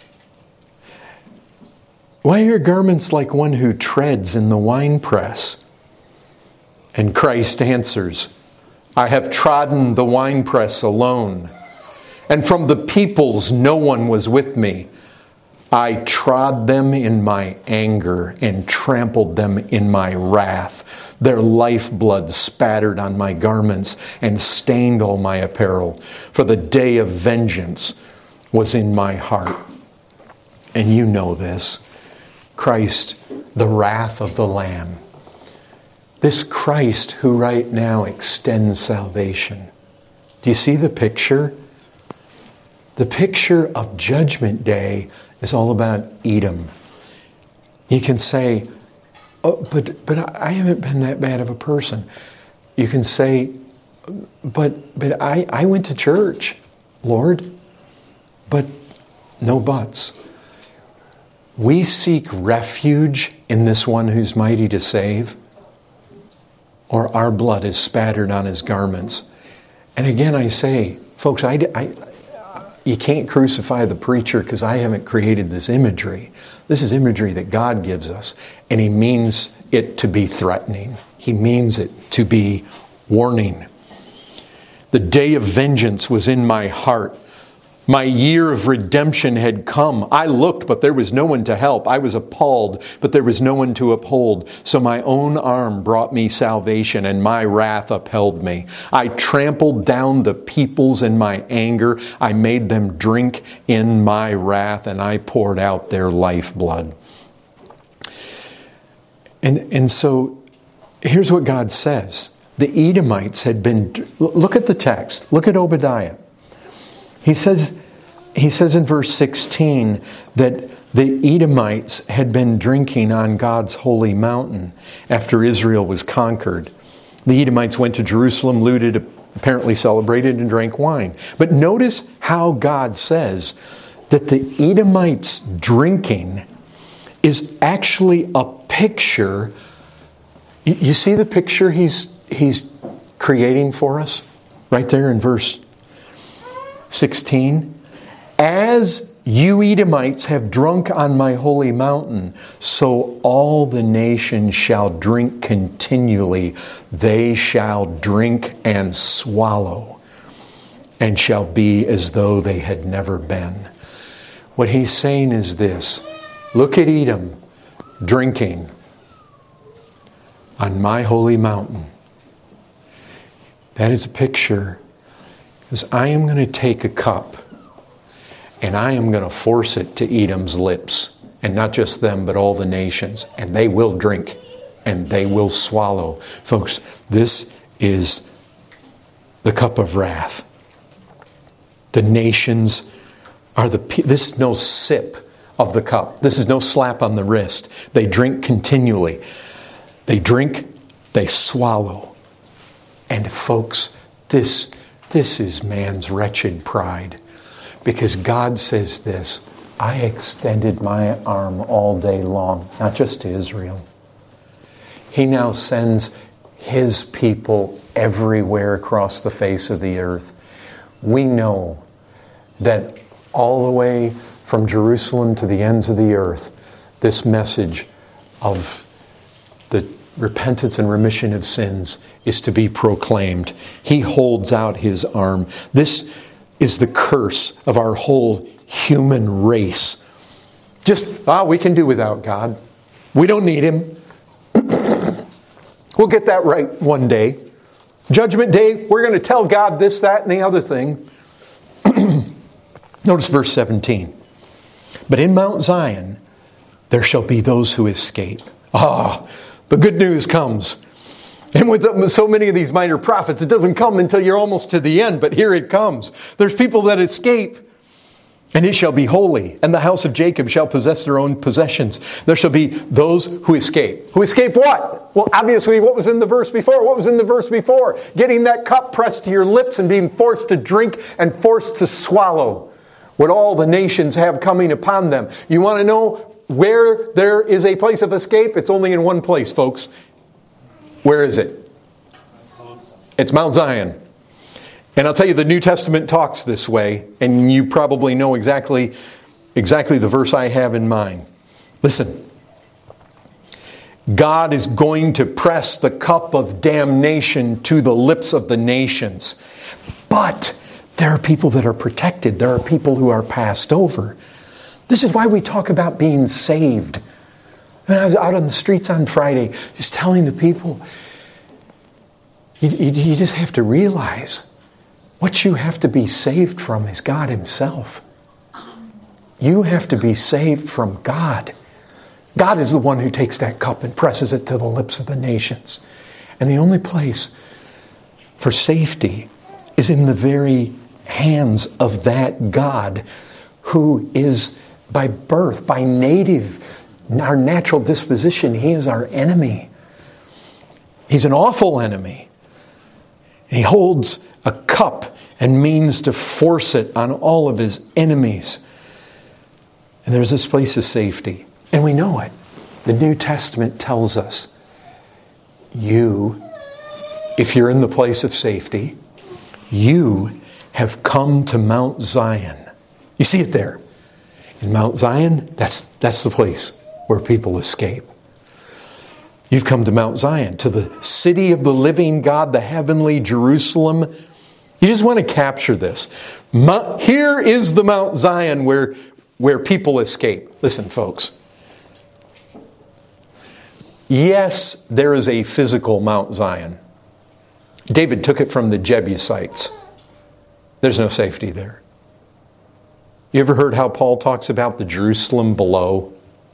Why are your garments like one who treads in the winepress? And Christ answers, I have trodden the winepress alone, and from the peoples no one was with me. I trod them in my anger and trampled them in my wrath. Their lifeblood spattered on my garments and stained all my apparel. For the day of vengeance was in my heart. And you know this. Christ, the wrath of the Lamb. This Christ who right now extends salvation. Do you see the picture? The picture of Judgment Day is all about Edom. You can say, oh, but but I haven't been that bad of a person. You can say, but but I, I went to church, Lord. But no buts. We seek refuge in this one who's mighty to save, or our blood is spattered on his garments. And again I say, folks, I, I you can't crucify the preacher because I haven't created this imagery. This is imagery that God gives us, and He means it to be threatening. He means it to be warning. The day of vengeance was in my heart. My year of redemption had come. I looked, but there was no one to help. I was appalled, but there was no one to uphold. So my own arm brought me salvation, and my wrath upheld me. I trampled down the peoples in my anger. I made them drink in my wrath, and I poured out their lifeblood. And, and so here's what God says. The Edomites had been... Look at the text. Look at Obadiah. He says, he says in verse sixteen that the Edomites had been drinking on God's holy mountain after Israel was conquered. The Edomites went to Jerusalem, looted, apparently celebrated, and drank wine. But notice how God says that the Edomites drinking is actually a picture. You see the picture he's, he's creating for us? Right there in verse sixteen, as you Edomites have drunk on my holy mountain, so all the nations shall drink continually. They shall drink and swallow, and shall be as though they had never been. What he's saying is this. Look at Edom drinking on my holy mountain. That is a picture. Because I am going to take a cup and I am going to force it to Edom's lips. And not just them, but all the nations. And they will drink and they will swallow. Folks, this is the cup of wrath. The nations are the... This is no sip of the cup. This is no slap on the wrist. They drink continually. They drink, they swallow. And folks, this... This is man's wretched pride. Because God says this, I extended my arm all day long, not just to Israel. He now sends His people everywhere across the face of the earth. We know that all the way from Jerusalem to the ends of the earth, this message of the repentance and remission of sins is to be proclaimed. He holds out His arm. This is the curse of our whole human race. Just, ah, we can do without God. We don't need Him. We'll get that right one day. Judgment Day, we're going to tell God this, that, and the other thing. Notice verse seventeen. But in Mount Zion, there shall be those who escape. Ah, the good news comes. And with so many of these minor prophets, it doesn't come until you're almost to the end, but here it comes. There's people that escape, and it shall be holy, and the house of Jacob shall possess their own possessions. There shall be those who escape. Who escape what? Well, obviously, what was in the verse before? What was in the verse before? Getting that cup pressed to your lips and being forced to drink and forced to swallow what all the nations have coming upon them. You want to know where there is a place of escape? It's only in one place, folks. Where is it? It's Mount Zion. And I'll tell you, the New Testament talks this way, and you probably know exactly, exactly the verse I have in mind. Listen. God is going to press the cup of damnation to the lips of the nations. But there are people that are protected. There are people who are passed over. This is why we talk about being saved. When I was out on the streets on Friday, just telling the people, you, you, you just have to realize what you have to be saved from is God Himself. You have to be saved from God. God is the one who takes that cup and presses it to the lips of the nations. And the only place for safety is in the very hands of that God who is by birth, by native, our natural disposition, He is our enemy. He's an awful enemy. He holds a cup and means to force it on all of His enemies. And there's this place of safety. And we know it. The New Testament tells us, you, if you're in the place of safety, you have come to Mount Zion. You see it there. In Mount Zion, that's, that's the place where people escape. You've come to Mount Zion, to the city of the living God, the heavenly Jerusalem. You just want to capture this. Mount, here is the Mount Zion where, where people escape. Listen, folks. Yes, there is a physical Mount Zion. David took it from the Jebusites. There's no safety there. You ever heard how Paul talks about the Jerusalem below?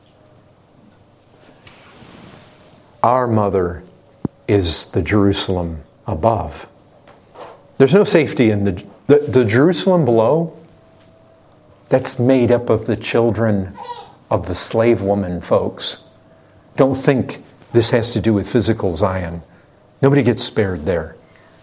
Our mother is the Jerusalem above. There's no safety in the, the, the Jerusalem below. That's made up of the children of the slave woman, folks. Don't think this has to do with physical Zion. Nobody gets spared there.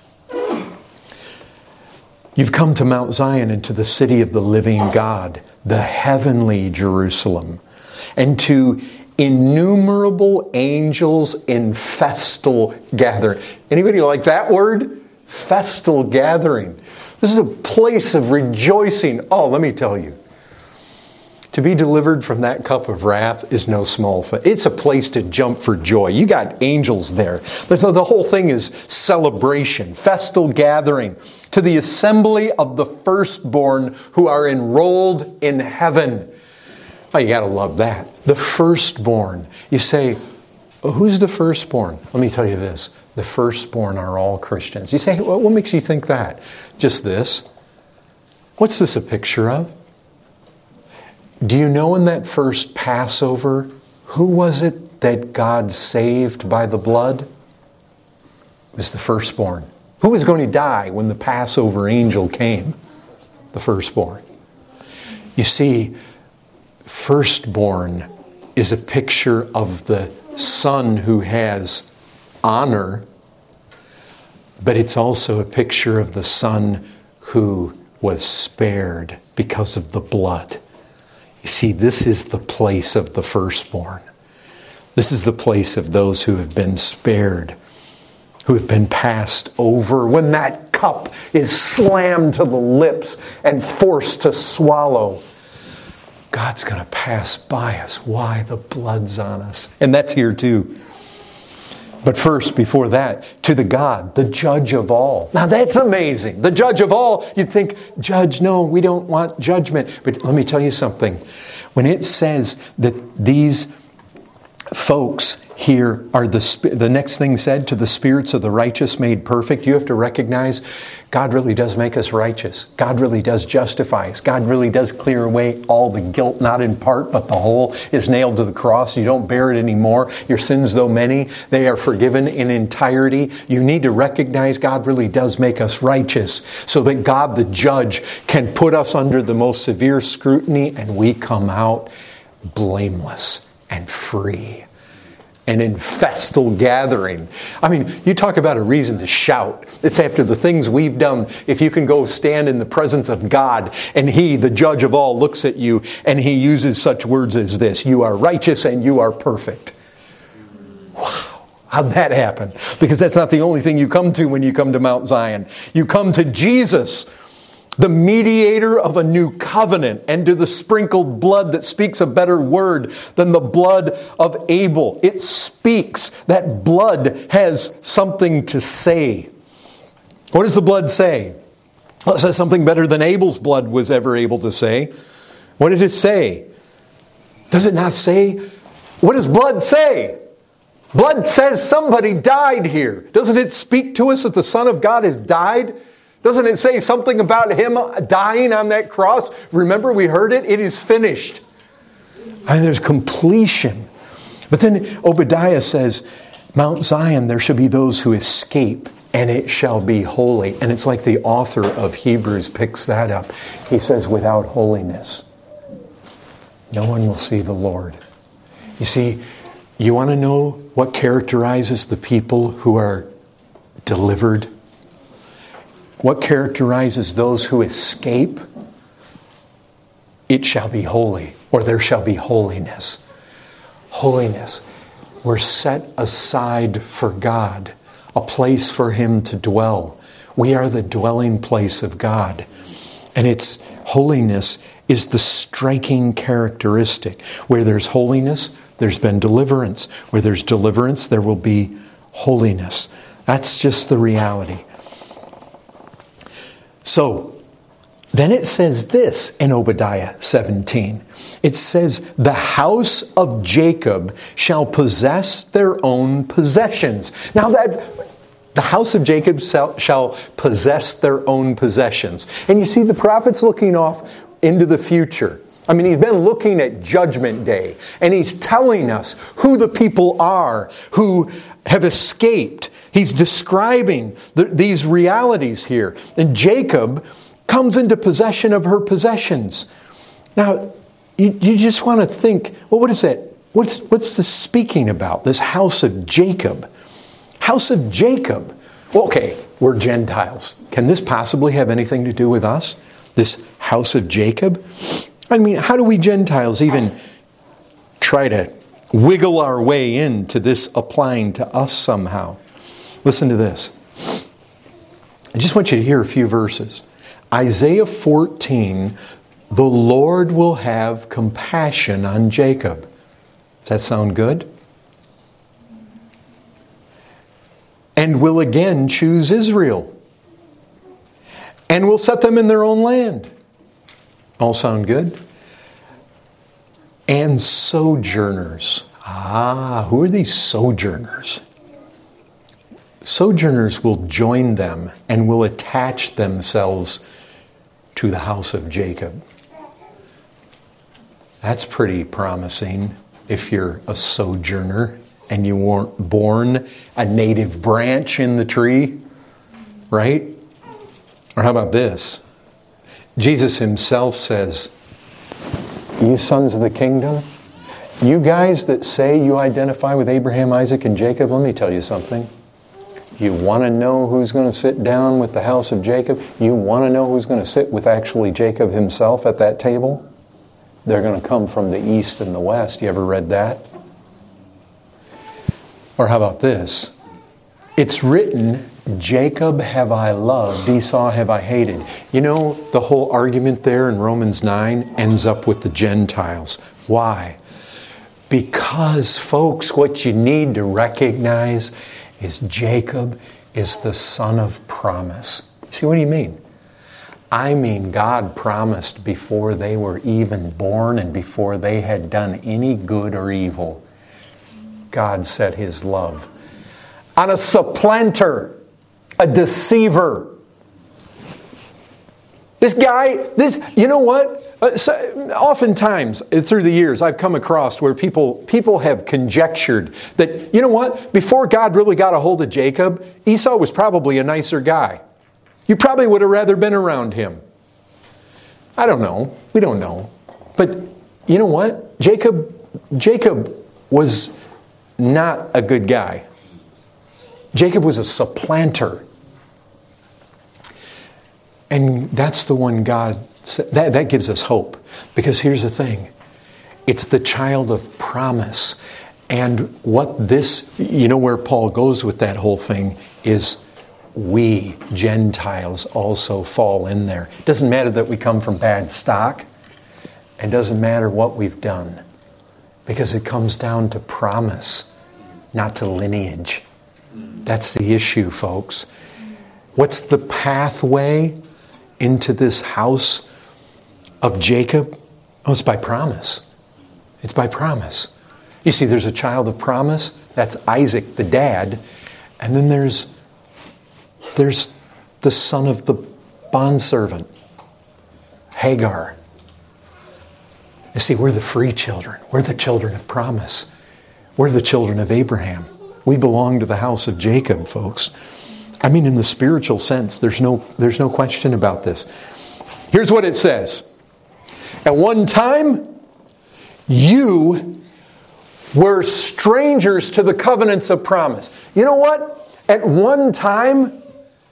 You've come to Mount Zion and to the city of the living God, the heavenly Jerusalem, and to innumerable angels in festal gathering. Anybody like that word? Festal gathering. This is a place of rejoicing. Oh, let me tell you. To be delivered from that cup of wrath is no small thing. It's a place to jump for joy. You got angels there. The whole thing is celebration, festal gathering, to the assembly of the firstborn who are enrolled in heaven. Oh, you got to love that. The firstborn. You say, well, who's the firstborn? Let me tell you this. The firstborn are all Christians. You say, well, what makes you think that? Just this. What's this a picture of? Do you know in that first Passover, who was it that God saved by the blood? It was the firstborn. Who was going to die when the Passover angel came? The firstborn. You see, firstborn is a picture of the son who has honor, but it's also a picture of the son who was spared because of the blood. You see, this is the place of the firstborn. This is the place of those who have been spared, who have been passed over. When that cup is slammed to the lips and forced to swallow, God's going to pass by us. Why? The blood's on us. And that's here too. But first, before that, to the God, the judge of all. Now that's amazing. The judge of all. You'd think, judge, no, we don't want judgment. But let me tell you something. When it says that these folks here are the, the next thing said, to the spirits of the righteous made perfect, you have to recognize God really does make us righteous. God really does justify us. God really does clear away all the guilt, not in part, but the whole is nailed to the cross. You don't bear it anymore. Your sins, though many, they are forgiven in entirety. You need to recognize God really does make us righteous so that God, the judge, can put us under the most severe scrutiny and we come out blameless and free. And in festal gathering. I mean, you talk about a reason to shout. It's after the things we've done. If you can go stand in the presence of God and He, the judge of all, looks at you and He uses such words as this: you are righteous and you are perfect. Wow. How'd that happen? Because that's not the only thing you come to when you come to Mount Zion. You come to Jesus, the mediator of a new covenant, and to the sprinkled blood that speaks a better word than the blood of Abel. It speaks. That blood has something to say. What does the blood say? Well, it says something better than Abel's blood was ever able to say. What did it say? Does it not say? What does blood say? Blood says somebody died here. Doesn't it speak to us that the Son of God has died? Doesn't it say something about Him dying on that cross? Remember, we heard it. It is finished. And there's completion. But then Obadiah says, Mount Zion, there shall be those who escape, and it shall be holy. And it's like the author of Hebrews picks that up. He says, without holiness, no one will see the Lord. You see, you want to know what characterizes the people who are delivered? What characterizes those who escape? It shall be holy, or there shall be holiness. Holiness. We're set aside for God, a place for Him to dwell. We are the dwelling place of God. And it's holiness is the striking characteristic. Where there's holiness, there's been deliverance. Where there's deliverance, there will be holiness. That's just the reality. So, then it says this in Obadiah seventeen. It says, the house of Jacob shall possess their own possessions. Now that the house of Jacob shall, shall possess their own possessions. And you see, the prophet's looking off into the future. I mean, he's been looking at Judgment Day, and he's telling us who the people are who have escaped. He's describing the, these realities here. And Jacob comes into possession of her possessions. Now, you, you just want to think, well, what is that? What's, what's this speaking about? This house of Jacob. House of Jacob. Well, okay, we're Gentiles. Can this possibly have anything to do with us? This house of Jacob? I mean, how do we Gentiles even try to wiggle our way into this applying to us somehow? Listen to this. I just want you to hear a few verses. Isaiah fourteen, the Lord will have compassion on Jacob. Does that sound good? And will again choose Israel. And will set them in their own land. All sound good? And sojourners. Ah, who are these sojourners? Sojourners will join them and will attach themselves to the house of Jacob. That's pretty promising if you're a sojourner and you weren't born a native branch in the tree, right? Or how about this? Jesus himself says, you sons of the kingdom, you guys that say you identify with Abraham, Isaac, and Jacob, let me tell you something. You want to know who's going to sit down with the house of Jacob? You want to know who's going to sit with actually Jacob himself at that table? They're going to come from the east and the west. You ever read that? Or how about this? It's written, Jacob have I loved, Esau have I hated. You know, the whole argument there in Romans nine ends up with the Gentiles. Why? Because, folks, what you need to recognize is Jacob is the son of promise. See, what do you mean? I mean, God promised before they were even born and before they had done any good or evil. God set His love on a supplanter, a deceiver. This guy, this, you know what? Uh, so, oftentimes, through the years, I've come across where people, people have conjectured that, you know what? Before God really got a hold of Jacob, Esau was probably a nicer guy. You probably would have rather been around him. I don't know. We don't know. But you know what? Jacob, Jacob was not a good guy. Jacob was a supplanter. And that's the one God said. That, that gives us hope. Because here's the thing. It's the child of promise. And what this, you know where Paul goes with that whole thing, is we, Gentiles, also fall in there. It doesn't matter that we come from bad stock. It doesn't matter what we've done. Because it comes down to promise, not to lineage. That's the issue, folks. What's the pathway into this house of Jacob? Oh, it's by promise. It's by promise. You see, there's a child of promise. That's Isaac, the dad. And then there's, there's the son of the bondservant, Hagar. You see, we're the free children. We're the children of promise. We're the children of Abraham. We belong to the house of Jacob, folks. I mean, in the spiritual sense, there's no, there's no question about this. Here's what it says. At one time, you were strangers to the covenants of promise. You know what? At one time,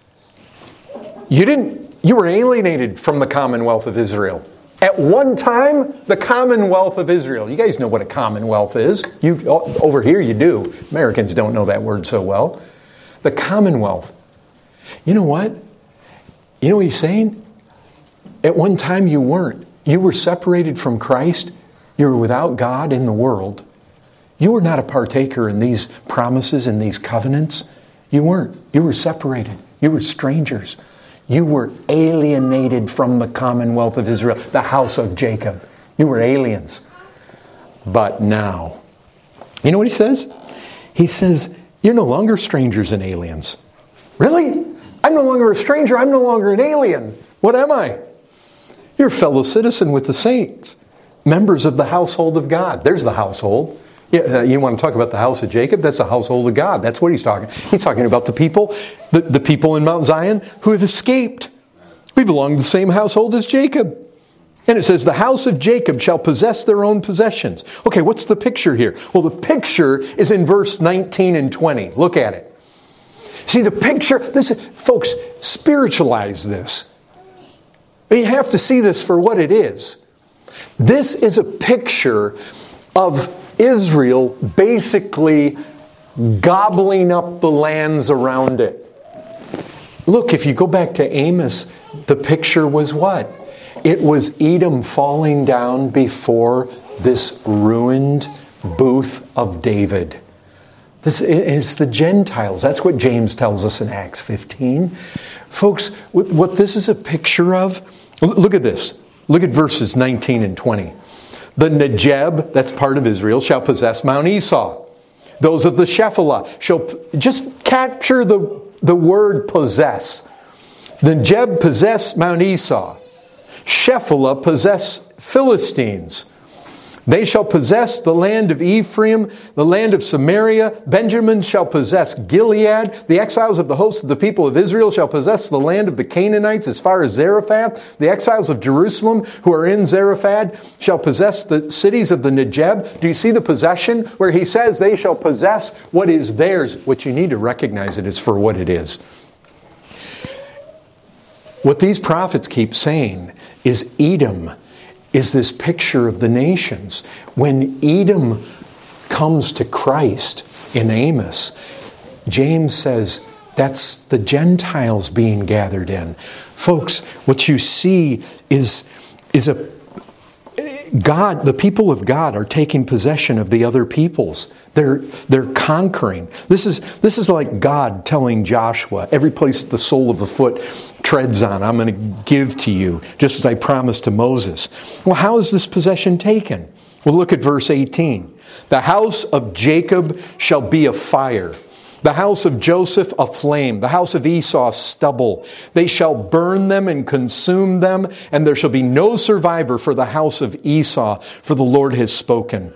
you didn't, you were alienated from the commonwealth of Israel. At one time, the commonwealth of Israel. You guys know what a commonwealth is. You, over here you do. Americans don't know that word so well. The commonwealth. You know what? You know what he's saying? At one time you weren't. You were separated from Christ. You were without God in the world. You were not a partaker in these promises and these covenants. You weren't. You were separated. You were strangers. You were alienated from the commonwealth of Israel, the house of Jacob. You were aliens. But now, you know what he says? He says, you're no longer strangers and aliens. Really? I'm no longer a stranger. I'm no longer an alien. What am I? You're a fellow citizen with the saints, members of the household of God. There's the household. Yeah, uh, you want to talk about the house of Jacob? That's the household of God. That's what he's talking. He's talking about the people, the, the people in Mount Zion who have escaped. We belong to the same household as Jacob. And it says, the house of Jacob shall possess their own possessions. Okay, what's the picture here? Well, the picture is in verse nineteen and twenty. Look at it. See, the picture, this, folks, spiritualize this. You have to see this for what it is. This is a picture of Israel basically gobbling up the lands around it. Look, if you go back to Amos, The picture was what? It was Edom falling down before this ruined booth of David. This is the Gentiles. That's what James tells us in Acts fifteen. Folks, what this is a picture of, look at this. Look at verses nineteen and twenty. The Negeb, that's part of Israel, shall possess Mount Esau. Those of the Shephelah shall, just capture the, the word possess. The Negeb possess Mount Esau. Shephelah possess Philistines. They shall possess the land of Ephraim, the land of Samaria. Benjamin shall possess Gilead. The exiles of the host of the people of Israel shall possess the land of the Canaanites as far as Zarephath. The exiles of Jerusalem who are in Zarephath shall possess the cities of the Negeb. Do you see the possession where he says they shall possess what is theirs? What you need to recognize it is for what it is. What these prophets keep saying is Edom is this picture of the nations. When Edom comes to Christ in Amos, James says that's the Gentiles being gathered in. Folks, what you see is, is a God, the people of God are taking possession of the other peoples. They're, they're conquering. This is, this is like God telling Joshua, every place the sole of the foot treads on, I'm going to give to you, just as I promised to Moses. Well, how is this possession taken? Well, look at verse eighteen. The house of Jacob shall be a fire. The house of Joseph a flame, the house of Esau stubble. They shall burn them and consume them, and there shall be no survivor for the house of Esau, for the Lord has spoken.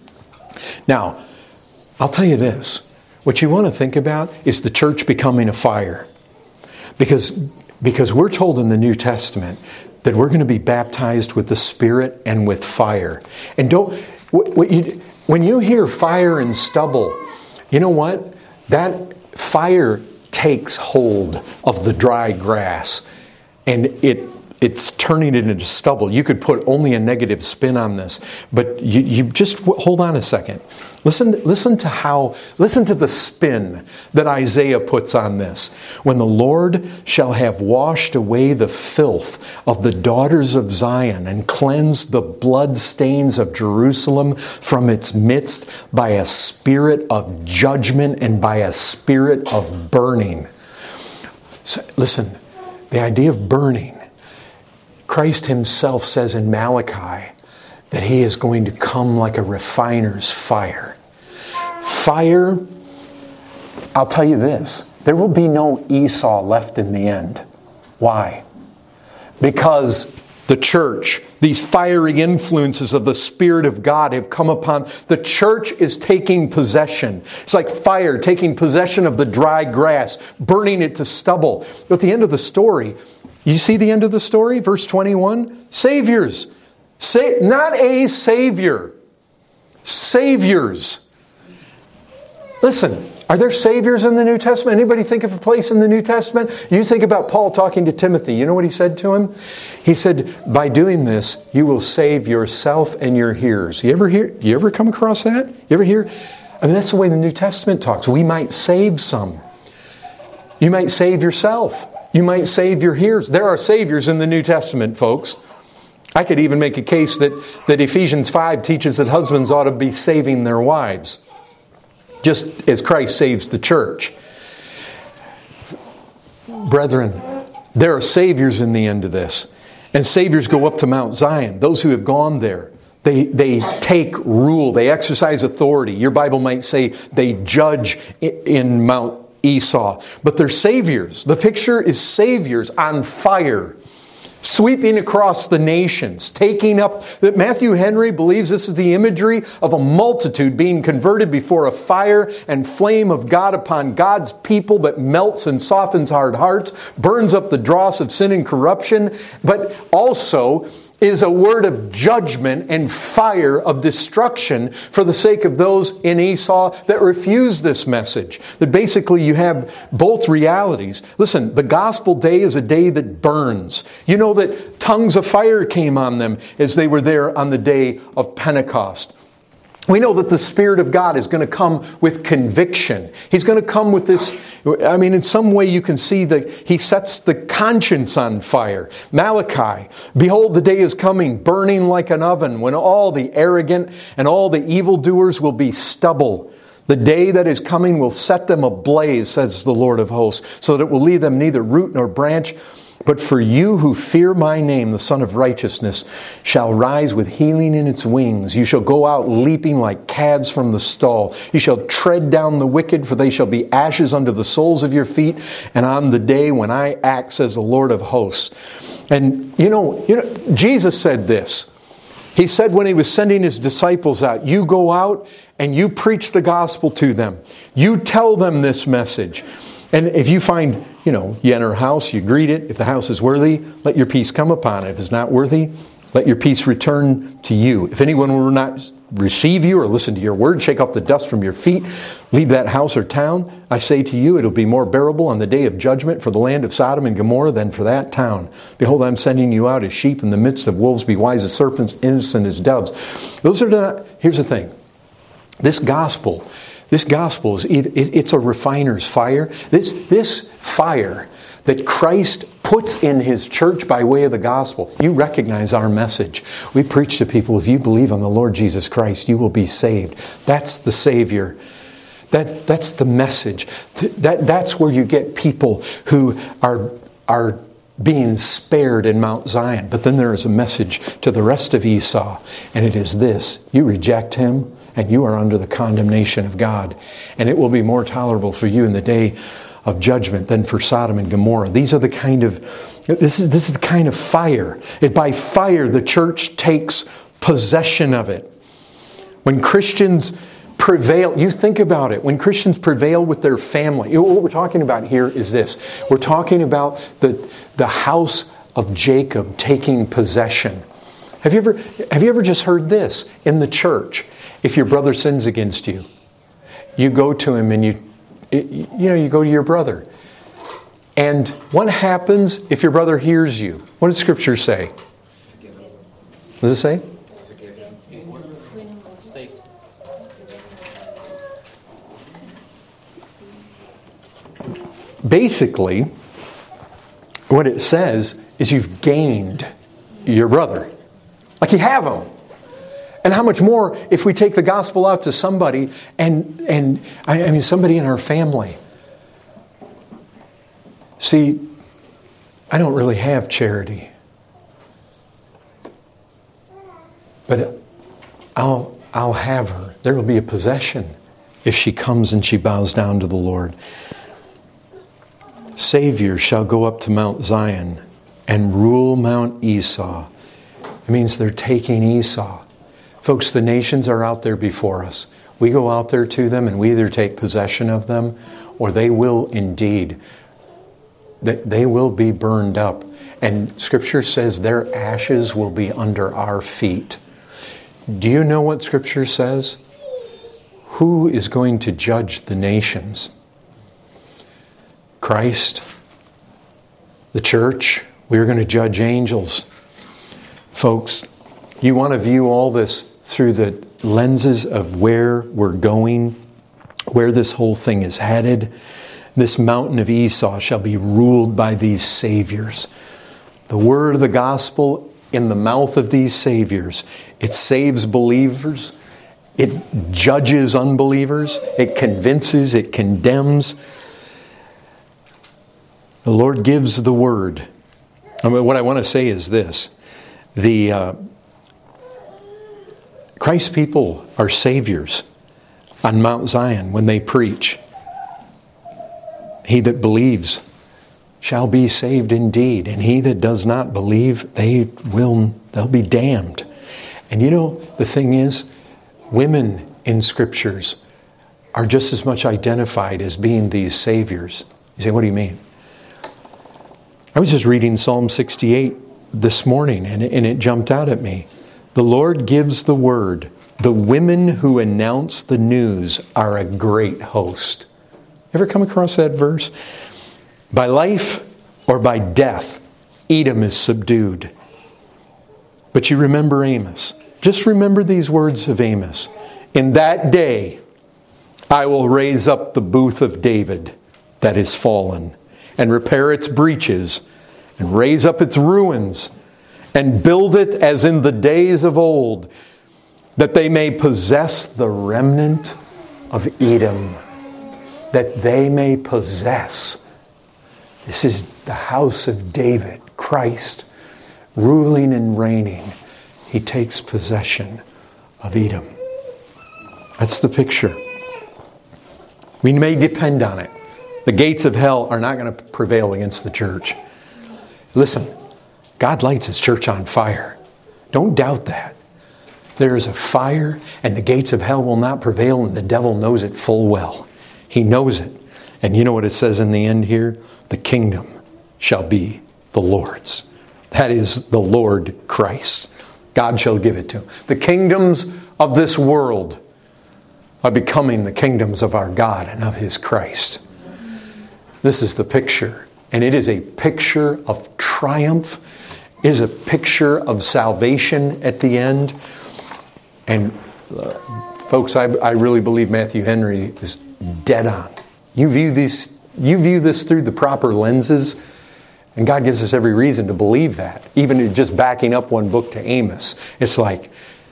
Now, I'll tell you this. What you want to think about is the church becoming a fire. Because, because we're told in the New Testament that we're going to be baptized with the Spirit and with fire. And don't, what, what you, when you hear fire and stubble, you know what? That fire takes hold of the dry grass and it it's turning it into stubble. You could put only a negative spin on this, but you, you just hold on a second. Listen, listen to how, listen to the spin that Isaiah puts on this. When the Lord shall have washed away the filth of the daughters of Zion and cleansed the blood stains of Jerusalem from its midst by a spirit of judgment and by a spirit of burning. So, listen, the idea of burning, Christ himself says in Malachi that he is going to come like a refiner's fire. Fire, I'll tell you this, there will be no Esau left in the end. Why? Because the church, these fiery influences of the Spirit of God have come upon. The church is taking possession. It's like fire taking possession of the dry grass, burning it to stubble. At the end of the story, you see the end of the story? Verse twenty-one? Saviors. Sa- not a Savior. Saviors. Listen, are there saviors in the New Testament? Anybody think of a place in the New Testament? You think about Paul talking to Timothy. You know what he said to him? He said, by doing this, you will save yourself and your hearers. You ever hear? You ever come across that? You ever hear? I mean, that's the way the New Testament talks. We might save some. You might save yourself. You might save your hearers. There are saviors in the New Testament, folks. I could even make a case that, that Ephesians five teaches that husbands ought to be saving their wives, just as Christ saves the church. Brethren, there are saviors in the end of this. And saviors go up to Mount Zion. Those who have gone there, they, they take rule. They exercise authority. Your Bible might say they judge in Mount Esau. But they're saviors. The picture is saviors on fire, sweeping across the nations, taking up, that Matthew Henry believes this is the imagery of a multitude being converted before a fire and flame of God upon God's people that melts and softens hard hearts, burns up the dross of sin and corruption, but also is a word of judgment and fire of destruction for the sake of those in Esau that refuse this message. That basically you have both realities. Listen, the gospel day is a day that burns. You know that tongues of fire came on them as they were there on the day of Pentecost. We know that the Spirit of God is going to come with conviction. He's going to come with this, I mean, in some way you can see that He sets the conscience on fire. Malachi, behold, the day is coming, burning like an oven, when all the arrogant and all the evildoers will be stubble. The day that is coming will set them ablaze, says the Lord of hosts, so that it will leave them neither root nor branch. But for you who fear my name, the Son of Righteousness shall rise with healing in its wings. You shall go out leaping like calves from the stall. You shall tread down the wicked, for they shall be ashes under the soles of your feet. And on the day when I act, says the Lord of hosts. And you know, you know, Jesus said this. He said when He was sending His disciples out, you go out and you preach the gospel to them. You tell them this message. And if you find, you know, you enter a house, you greet it. If the house is worthy, let your peace come upon it. If it's not worthy, let your peace return to you. If anyone will not receive you or listen to your word, shake off the dust from your feet, leave that house or town. I say to you, it'll be more bearable on the day of judgment for the land of Sodom and Gomorrah than for that town. Behold, I'm sending you out as sheep in the midst of wolves. Be wise as serpents, innocent as doves. Those are not, here's the thing. This gospel... This gospel is, it's a refiner's fire. This, this fire that Christ puts in His church by way of the gospel. You recognize our message. We preach to people, if you believe on the Lord Jesus Christ, you will be saved. That's the Savior. That, that's the message. That, that's where you get people who are, are being spared in Mount Zion. But then there is a message to the rest of Esau, and it is this. You reject Him, and you are under the condemnation of God. And it will be more tolerable for you in the day of judgment than for Sodom and Gomorrah. These are the kind of, this is, this is the kind of fire. It, by fire, the church takes possession of it. When Christians prevail, you think about it, when Christians prevail with their family, you know, what we're talking about here is this. We're talking about the, the house of Jacob taking possession. Have you ever, have you ever just heard this in the church? If your brother sins against you, you go to him and you, you know, you go to your brother. And what happens if your brother hears you? What does Scripture say? What does it say? Basically, what it says is you've gained your brother. Like you have him. And how much more if we take the gospel out to somebody and, and I mean, somebody in our family. See, I don't really have charity. But I'll, I'll have her. There will be a possession if she comes and she bows down to the Lord. Savior shall go up to Mount Zion and rule Mount Esau. It means they're taking Esau. Folks, the nations are out there before us. We go out there to them and we either take possession of them or they will indeed, they will be burned up. And Scripture says their ashes will be under our feet. Do you know what Scripture says? Who is going to judge the nations? Christ, the church. We're going to judge angels. Folks, you want to view all this through the lenses of where we're going, where this whole thing is headed. This mountain of Esau shall be ruled by these saviors. The word of the gospel in the mouth of these saviors, it saves believers, it judges unbelievers, it convinces, it condemns. The Lord gives the word. I mean, what I want to say is this. The uh, Christ's people are saviors on Mount Zion when they preach. He that believes shall be saved indeed, and he that does not believe, they will they'll be damned. And you know, the thing is, women in Scriptures are just as much identified as being these saviors. You say, what do you mean? I was just reading Psalm sixty-eight this morning, and it, and it jumped out at me. The Lord gives the word. The women who announce the news are a great host. Ever come across that verse? By life or by death, Edom is subdued. But you remember Amos. Just remember these words of Amos. In that day, I will raise up the booth of David that is fallen, and repair its breaches, and raise up its ruins, and build it as in the days of old, that they may possess the remnant of Edom. That they may possess. This is the house of David, Christ, ruling and reigning. He takes possession of Edom. That's the picture. We may depend on it. The gates of hell are not going to prevail against the church. Listen, God lights His church on fire. Don't doubt that. There is a fire, and the gates of hell will not prevail, and the devil knows it full well. He knows it. And you know what it says in the end here? The kingdom shall be the Lord's. That is the Lord Christ. God shall give it to Him. The kingdoms of this world are becoming the kingdoms of our God and of His Christ. This is the picture. And it is a picture of triumph. It is a picture of salvation at the end. And uh, folks, I, I really believe Matthew Henry is dead on. You view these, you view this through the proper lenses, and God gives us every reason to believe that. Even just backing up one book to Amos, it's like,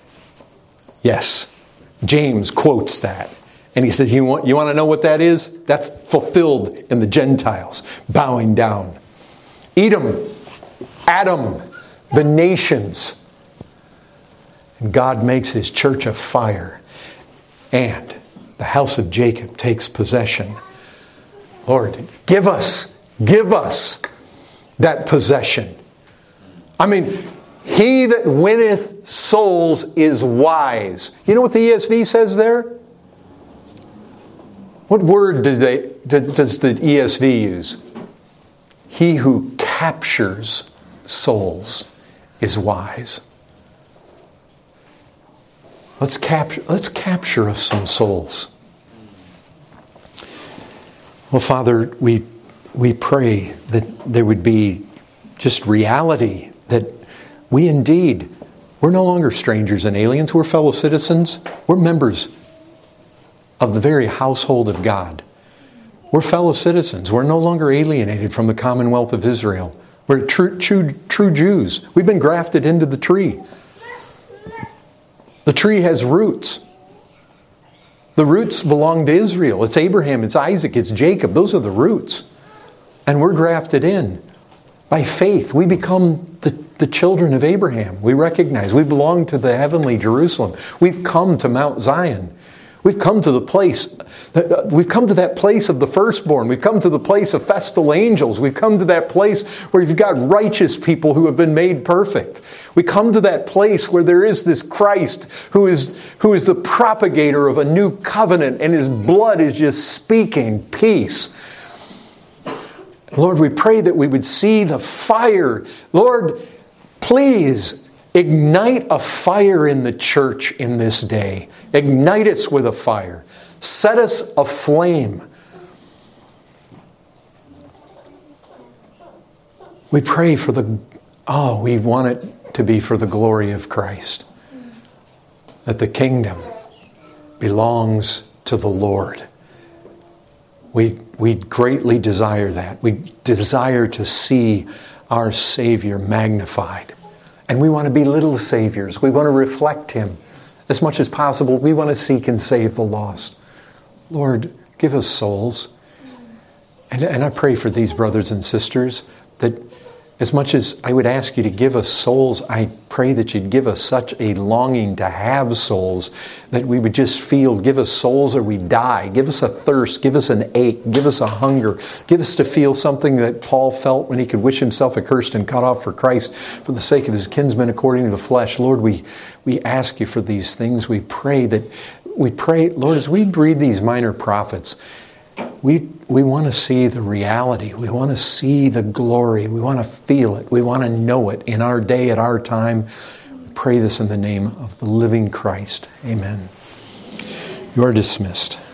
yes, James quotes that. And he says, you want, you want to know what that is? That's fulfilled in the Gentiles, bowing down. Edom, Adam, the nations. And God makes His church a fire. And the house of Jacob takes possession. Lord, give us, give us that possession. I mean, he that winneth souls is wise. You know what the E S V says there? What word do they, does the E S V use? He who captures souls is wise. Let's capture, let's capture us some souls. Well, Father, we we pray that there would be just reality that we indeed, we're no longer strangers and aliens. We're fellow citizens. We're members of the very household of God. We're fellow citizens. We're no longer alienated from the commonwealth of Israel. We're true, true, true Jews. We've been grafted into the tree. The tree has roots. The roots belong to Israel. It's Abraham, it's Isaac, it's Jacob. Those are the roots. And we're grafted in. By faith, we become the, the children of Abraham. We recognize we belong to the heavenly Jerusalem. We've come to Mount Zion. We've come to the place, we've come to that place of the firstborn. We've come to the place of festal angels. We've come to that place where you've got righteous people who have been made perfect. We come to that place where there is this Christ who is, who is the propagator of a new covenant, and His blood is just speaking peace. Lord, we pray that we would see the fire. Lord, please ignite a fire in the church in this day. Ignite us with a fire. Set us aflame. We pray for the, oh, we want it to be for the glory of Christ. That the kingdom belongs to the Lord. We, we greatly desire that. We desire to see our Savior magnified. And we want to be little saviors. We want to reflect Him as much as possible. We want to seek and save the lost. Lord, give us souls. And, and I pray for these brothers and sisters that as much as I would ask You to give us souls, I pray that You'd give us such a longing to have souls that we would just feel, give us souls or we die. Give us a thirst. Give us an ache. Give us a hunger. Give us to feel something that Paul felt when he could wish himself accursed and cut off for Christ for the sake of his kinsmen according to the flesh. Lord, we, we ask You for these things. We pray that, we pray, Lord, as we read these minor prophets, We we want to see the reality. We want to see the glory. We want to feel it. We want to know it in our day, at our time. We pray this in the name of the living Christ. Amen. You are dismissed.